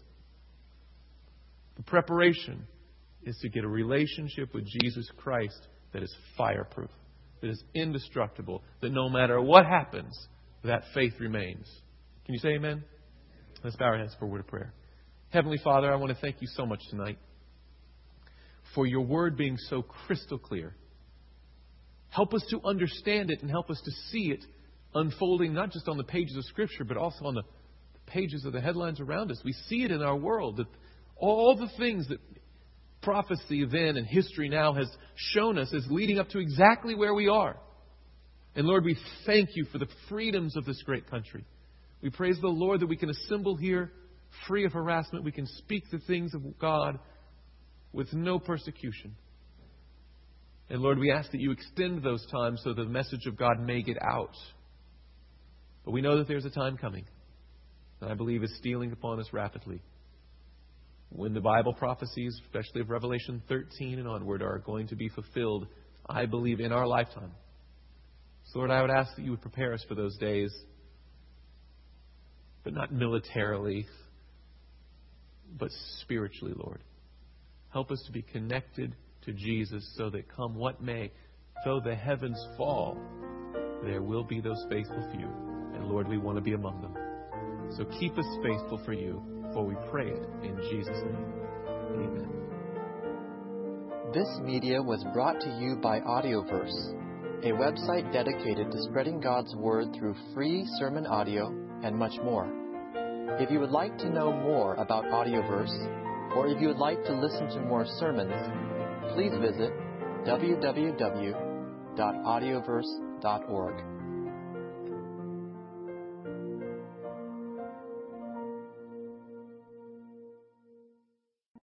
The preparation is to get a relationship with Jesus Christ that is fireproof, that is indestructible, that no matter what happens, that faith remains. Can you say amen? Let's bow our heads for a word of prayer. Heavenly Father, I want to thank you so much tonight for your word being so crystal clear. Help us to understand it and help us to see it unfolding not just on the pages of Scripture, but also on the pages of the headlines around us. We see it in our world, that all the things that prophecy then and history now has shown us is leading up to exactly where we are. And Lord, we thank you for the freedoms of this great country. We praise the Lord that we can assemble here free of harassment. We can speak the things of God with no persecution. And Lord, we ask that you extend those times so that the message of God may get out. But we know that there's a time coming that I believe is stealing upon us rapidly, when the Bible prophecies, especially of Revelation thirteen and onward, are going to be fulfilled, I believe, in our lifetime. So Lord, I would ask that you would prepare us for those days, but not militarily, but spiritually, Lord. Help us to be connected to Jesus so that come what may, though the heavens fall, there will be those faithful few. And Lord, we want to be among them. So keep us faithful for you, for we pray it in Jesus' name. Amen. This media was brought to you by Audioverse, a website dedicated to spreading God's Word through free sermon audio and much more. If you would like to know more about Audioverse, or if you would like to listen to more sermons, please visit w w w dot audioverse dot org.